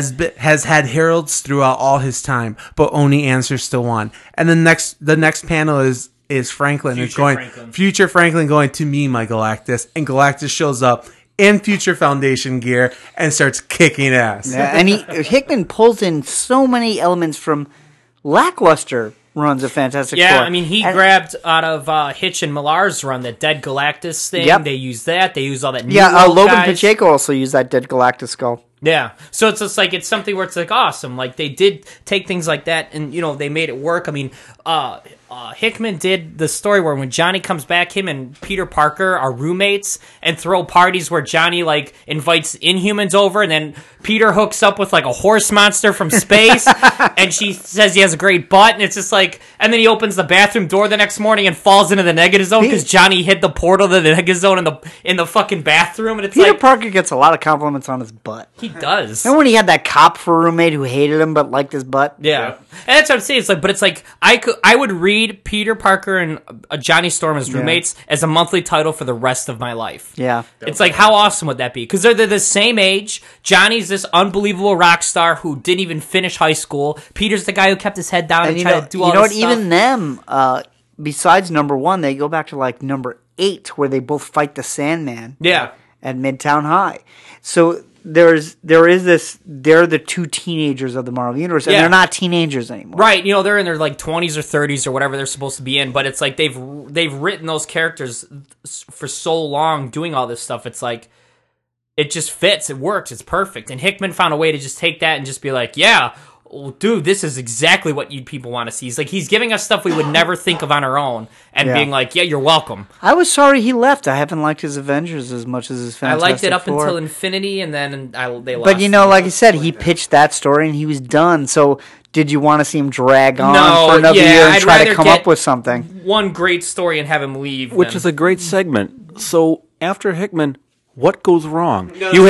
has had heralds throughout all his time, but only answers to one. And the next panel is Franklin future Franklin going, "To me, my Galactus," and Galactus shows up in Future Foundation gear and starts kicking ass. Yeah, and Hickman pulls in so many elements from lackluster runs of Fantastic Four. Yeah, I mean, he grabbed out of Hitch and Millar's run that Dead Galactus thing. Yep. They used that. They used all that new Logan guys. Pacheco also used that Dead Galactus skull. Yeah. So it's just like, it's something where it's like awesome. Like they did take things like that and, they made it work. I mean, Hickman did the story where when Johnny comes back, him and Peter Parker are roommates and throw parties where Johnny like invites Inhumans over, and then Peter hooks up with like a horse monster from space and she says he has a great butt, and it's just like, and then he opens the bathroom door the next morning and falls into the negative zone because Johnny hit the portal to the negative zone in the fucking bathroom, and it's Peter like Parker gets a lot of compliments on his butt. he does. And when he had that cop for a roommate who hated him but liked his butt. Yeah. And that's what I'm saying. It's like, but it's like I would read Peter Parker and Johnny Storm as roommates as a monthly title for the rest of my life. Yeah. It's like, how awesome would that be? Because they're the same age. Johnny's this unbelievable rock star who didn't even finish high school. Peter's the guy who kept his head down and tried to do all this stuff. Even them, besides number 1, they go back to like number 8 where they both fight the Sandman. Yeah. At Midtown High. So there is this, they're the two teenagers of the Marvel Universe, and they're not teenagers anymore. Right, they're in their like 20s or 30s or whatever they're supposed to be in, but it's like they've written those characters for so long doing all this stuff. It's like it just fits, it works, it's perfect. And Hickman found a way to just take that and just be like, yeah, well, dude, this is exactly what you people want to see. He's giving us stuff we would never think of on our own, and being like, yeah, you're welcome. I was sorry he left. I haven't liked his Avengers as much as his Fantastic Four. I liked it up until Infinity, and then they lost. But like I said, he pitched that story and he was done. So did you want to see him drag on for another year and try to come up with something? One great story and have him leave. Which is a great segment. So after Hickman, what goes wrong? You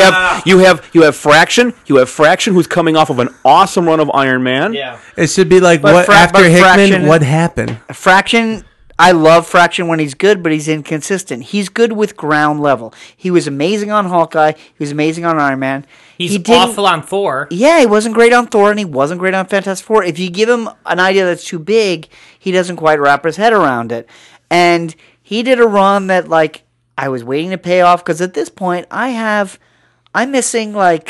have Fraction. You have Fraction, who's coming off of an awesome run of Iron Man. Yeah. It should be like, after Hickman, what happened? Fraction, I love Fraction when he's good, but he's inconsistent. He's good with ground level. He was amazing on Hawkeye. He was amazing on Iron Man. He's awful on Thor. Yeah, he wasn't great on Thor, and he wasn't great on Fantastic Four. If you give him an idea that's too big, he doesn't quite wrap his head around it. And he did a run that, like, I was waiting to pay off, because at this point, I'm missing like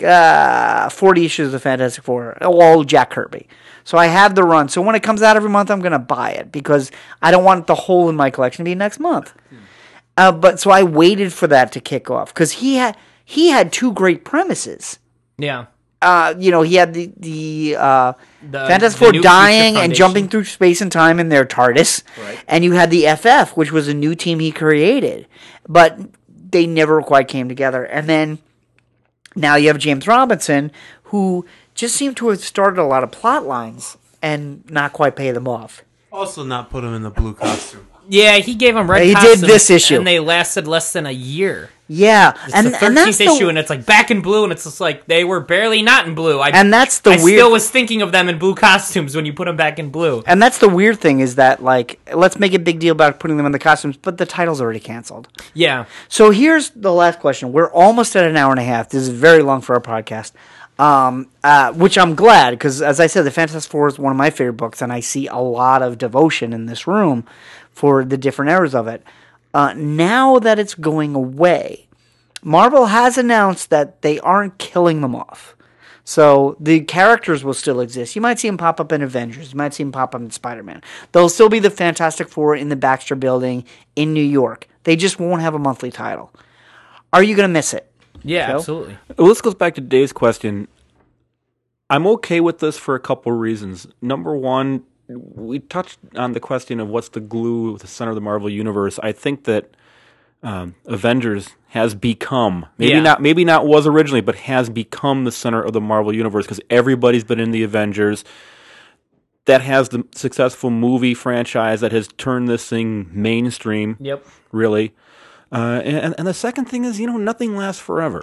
40 issues of Fantastic Four, all Jack Kirby. So I have the run. So when it comes out every month, I'm going to buy it, because I don't want the hole in my collection to be next month. But so I waited for that to kick off because he had two great premises. Yeah. He had the Fantastic Four dying and jumping through space and time in their TARDIS, Right. and you had the FF, which was a new team he created, but they never quite came together. And then now you have James Robinson, who just seemed to have started a lot of plot lines and not quite pay them off. Also, not put him in the blue costume. Yeah, he gave them red He costumes, did this issue. and they lasted less than a year. Yeah, It's and the 13th that's issue, and it's like back in blue, and it's just like they were barely not in blue. And that's the I weird. still was thinking of them in blue costumes when you put them back in blue. And that's the weird thing is that, like, let's make a big deal about putting them in the costumes, but the title's already canceled. Yeah. So here's the last question. We're almost at an hour and a half. This is very long for our podcast, which I'm glad, because as I said, the Fantastic Four is one of my favorite books, and I see a lot of devotion in this room for the different eras of it. Now that it's going away, Marvel has announced that they aren't killing them off. So the characters will still exist. You might see them pop up in Avengers. You might see them pop up in Spider-Man. They'll still be the Fantastic Four in the Baxter Building in New York. They just won't have a monthly title. Are you going to miss it? Yeah, Joe? absolutely. Well, this goes back to Dave's question. I'm okay with this for a couple reasons. Number one, we touched on the question of what's the glue, the center of the Marvel Universe. I think that Avengers has become, maybe not was originally, but has become the center of the Marvel Universe because everybody's been in the Avengers. That has the successful movie franchise that has turned this thing mainstream. Yep. Really. And the second thing is, nothing lasts forever.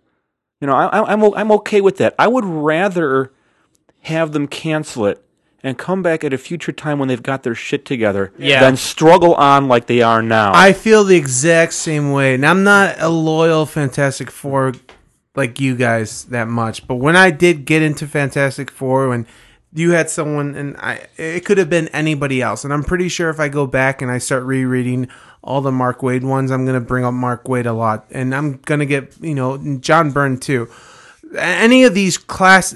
I'm okay with that. I would rather have them cancel it and come back at a future time when they've got their shit together than struggle on like they are now. I feel the exact same way. And I'm not a loyal Fantastic Four like you guys that much. But when I did get into Fantastic Four, when you had someone, and it could have been anybody else. And I'm pretty sure if I go back and I start rereading all the Mark Waid ones, I'm going to bring up Mark Waid a lot. And I'm going to get, John Byrne too. Any of these runs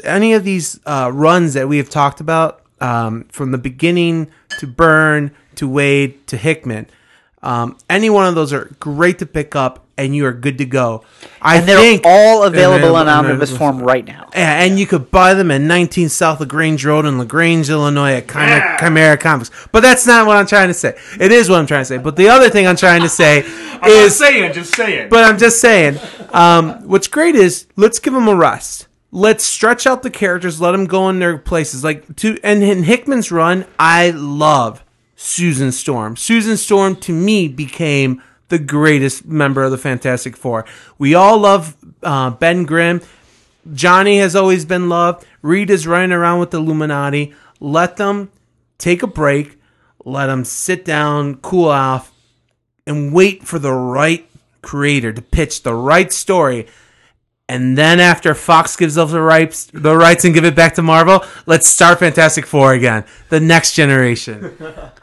that we have talked about, from the beginning to Byrne to Waid to Hickman, any one of those are great to pick up, and you are good to go. They're all available in omnibus form right now. And you could buy them at 19 South LaGrange Road in LaGrange, Illinois at Chimera Comics. But that's not what I'm trying to say. It is what I'm trying to say. But the other thing I'm trying to say is... just saying. But I'm just saying, what's great is, let's give them a rest. Let's stretch out the characters, let them go in their places. And in Hickman's run, I love Susan Storm. Susan Storm, to me, became the greatest member of the Fantastic Four. We all love Ben Grimm. Johnny has always been loved. Reed is running around with the Illuminati. Let them take a break. Let them sit down, cool off, and wait for the right creator to pitch the right story. And then after Fox gives up the rights and give it back to Marvel, let's start Fantastic Four again. The next generation.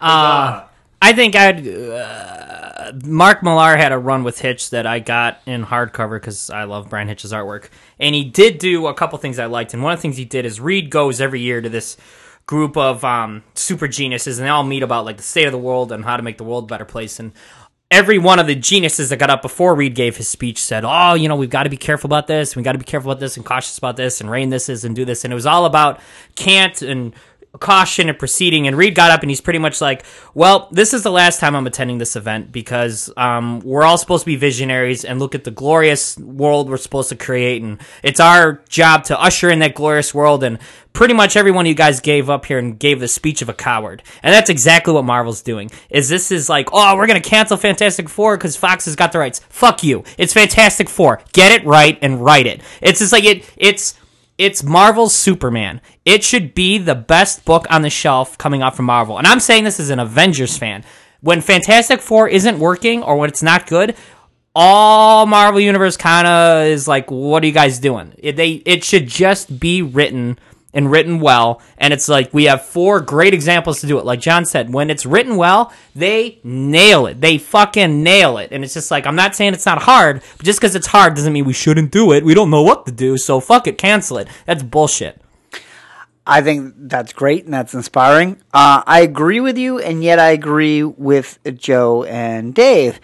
I think Mark Millar had a run with Hitch that I got in hardcover because I love Brian Hitch's artwork. And he did do a couple things I liked. And one of the things he did is Reed goes every year to this group of super geniuses, and they all meet about the state of the world and how to make the world a better place. And every one of the geniuses that got up before Reed gave his speech said, we've got to be careful about this, we got to be careful about this and cautious about this and rein this is and do this. And it was all about can't and caution and proceeding. And Reed got up and he's pretty much like, well, this is the last time I'm attending this event because we're all supposed to be visionaries and look at the glorious world we're supposed to create. And it's our job to usher in that glorious world. And pretty much every one of you guys gave up here and gave the speech of a coward. And that's exactly what Marvel's doing. This is like, we're going to cancel Fantastic Four because Fox has got the rights. Fuck you. It's Fantastic Four. Get it right and write it. It's just like it's Marvel's Superman. It should be the best book on the shelf coming out from Marvel. And I'm saying this as an Avengers fan. When Fantastic Four isn't working or when it's not good, all Marvel Universe kind of is like, what are you guys doing? It should just be written and written well. And it's like we have 4 great examples to do it. Like John said, when it's written well, they nail it. They fucking nail it. And it's just like, I'm not saying it's not hard, but just because it's hard doesn't mean we shouldn't do it. We don't know what to do, so fuck it, cancel it. That's bullshit. I think that's great and that's inspiring. I agree with you, and yet I agree with Joe and Dave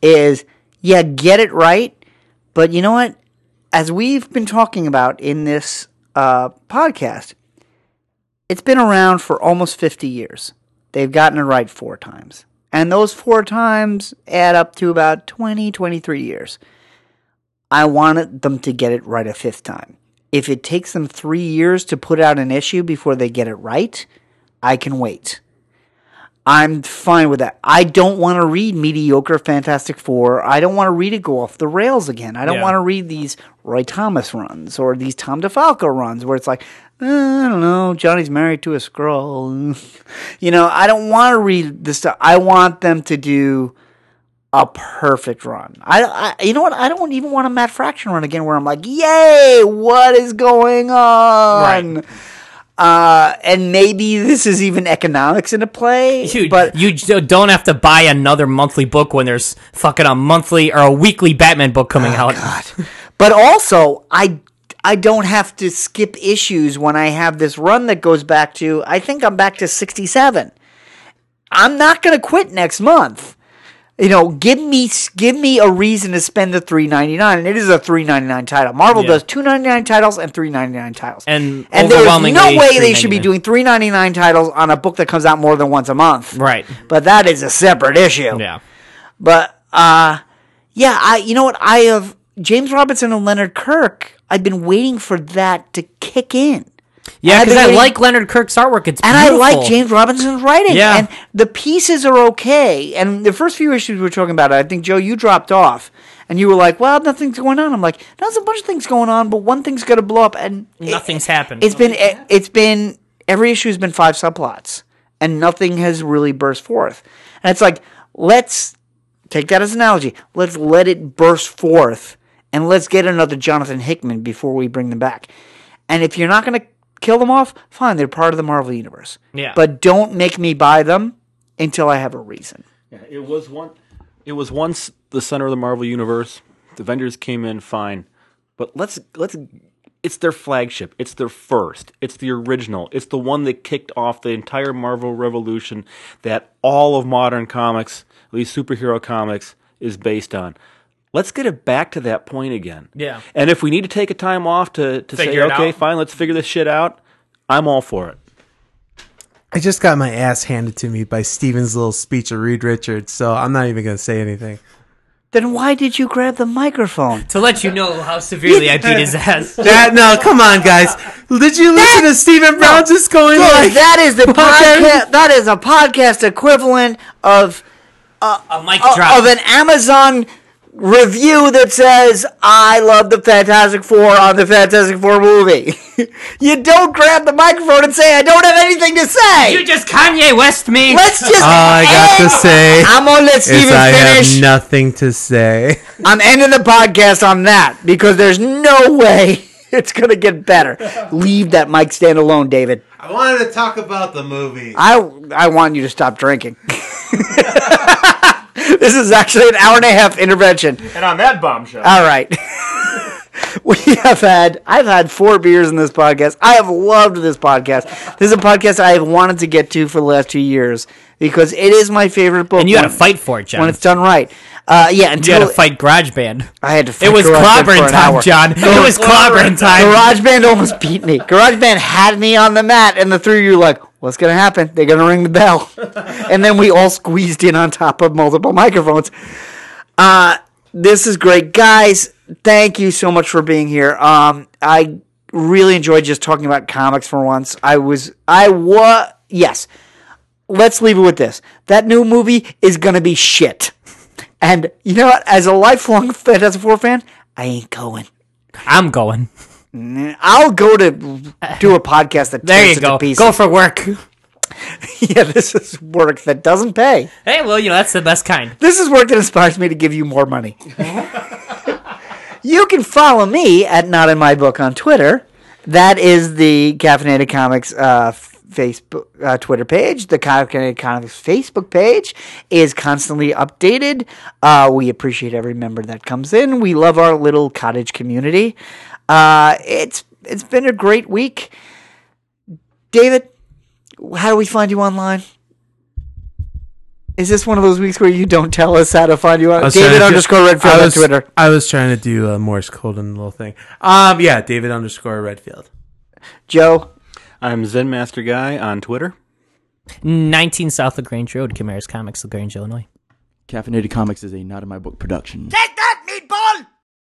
is, yeah, get it right, but you know what? As we've been talking about in this podcast, it's been around for almost 50 years. They've gotten it right 4 times. And those 4 times add up to about 20, 23 years. I wanted them to get it right a 5th time. If it takes them 3 years to put out an issue before they get it right, I can wait. I'm fine with that. I don't want to read mediocre Fantastic Four. I don't want to read it go off the rails again. I don't want to read these Roy Thomas runs or these Tom DeFalco runs where it's like, I don't know, Johnny's married to a Skrull. I don't want to read this stuff. I want them to do a perfect run. You know what? I don't even want a Matt Fraction run again where I'm like, yay, what is going on? Right. And maybe this is even economics into play. But you don't have to buy another monthly book when there's fucking a monthly or a weekly Batman book coming out. God. But also, I don't have to skip issues when I have this run that goes back to, I think I'm back to 67. I'm not going to quit next month. Give me a reason to spend the $3.99, and it is a $3.99 title. Marvel does $2.99 titles and $3.99 titles, and there's no way they should be doing $3.99 titles on a book that comes out more than once a month. Right. But that is a separate issue. Yeah. But you know what? I have James Robinson and Leonard Kirk. I've been waiting for that to kick in. Yeah, because I like Leonard Kirk's artwork. It's beautiful. And I like James Robinson's writing. Yeah. And the pieces are okay. And the first few issues we were talking about, I think, Joe, you dropped off. And you were like, well, nothing's going on. I'm like, no, there's a bunch of things going on, but one thing's going to blow up. And nothing's happened. It's been, every issue has been 5 subplots. And nothing has really burst forth. And it's like, let's take that as an analogy. Let's let it burst forth. And let's get another Jonathan Hickman before we bring them back. And if you're not going to kill them off, fine, they're part of the Marvel Universe. Yeah. But don't make me buy them until I have a reason. Yeah, it was once the center of the Marvel Universe. The Avengers came in fine. But let's it's their flagship. It's their first. It's the original. It's the one that kicked off the entire Marvel revolution that all of modern comics, at least superhero comics, is based on. Let's get it back to that point again. Yeah. And if we need to take a time off to say, okay, fine, let's figure this shit out, I'm all for it. I just got my ass handed to me by Steven's little speech of Reed Richards, so I'm not even going to say anything. Then why did you grab the microphone? To let you know how severely I beat his ass. No, come on, guys. Did you listen to Stephen Brown just going like... That is the podcast. That is a podcast equivalent of... a mic drop. Of an Amazon review that says, I love the Fantastic Four on the Fantastic Four movie. You don't grab the microphone and say, I don't have anything to say. You just Kanye West me. Let's just I got to say, I'm going to let Steven I finish. have nothing to say. I'm ending the podcast on that because there's no way it's going to get better. Leave that mic stand alone, David. I wanted to talk about the movie. I want you to stop drinking. This is actually an hour and a half intervention. And on that bombshell. All right. I've had 4 beers in this podcast. I have loved this podcast. This is a podcast I have wanted to get to for the last 2 years because it is my favorite book. And you had to fight for it, John. When it's done right. You had to fight GarageBand. I had to fight It was clobbering time, John. It was clobbering time. GarageBand almost beat me. GarageBand had me on the mat, and the 3 of you were like, what's going to happen? They're going to ring the bell. And then we all squeezed in on top of multiple microphones. This is great. Guys, thank you so much for being here. I really enjoyed just talking about comics for once. Yes. Let's leave it with this. That new movie is going to be shit. And you know what? As a lifelong Fantastic Four fan, I ain't going. I'm going. I'll go to do a podcast that there tears you go. To pieces. Go for work. Yeah, this is work that doesn't pay. Hey, well, that's the best kind. This is work that inspires me to give you more money. You can follow me at Not In My Book on Twitter. That is the Caffeinated Comics Facebook Twitter page. The Caffeinated Comics Facebook page is constantly updated. We appreciate every member that comes in. We love our little cottage community. It's been a great week. David, how do we find you online? Is this one of those weeks where you don't tell us how to find you I out? was David trying to _ Redfield on Twitter. I was trying to do a Morse code and the little thing. Yeah, David _ Redfield. Joe? I'm Zen Master Guy on Twitter. 19 South LaGrange Road, Chimeras Comics, LaGrange, Illinois. Caffeinated Comics is a Not In My Book production. Take that, meatball!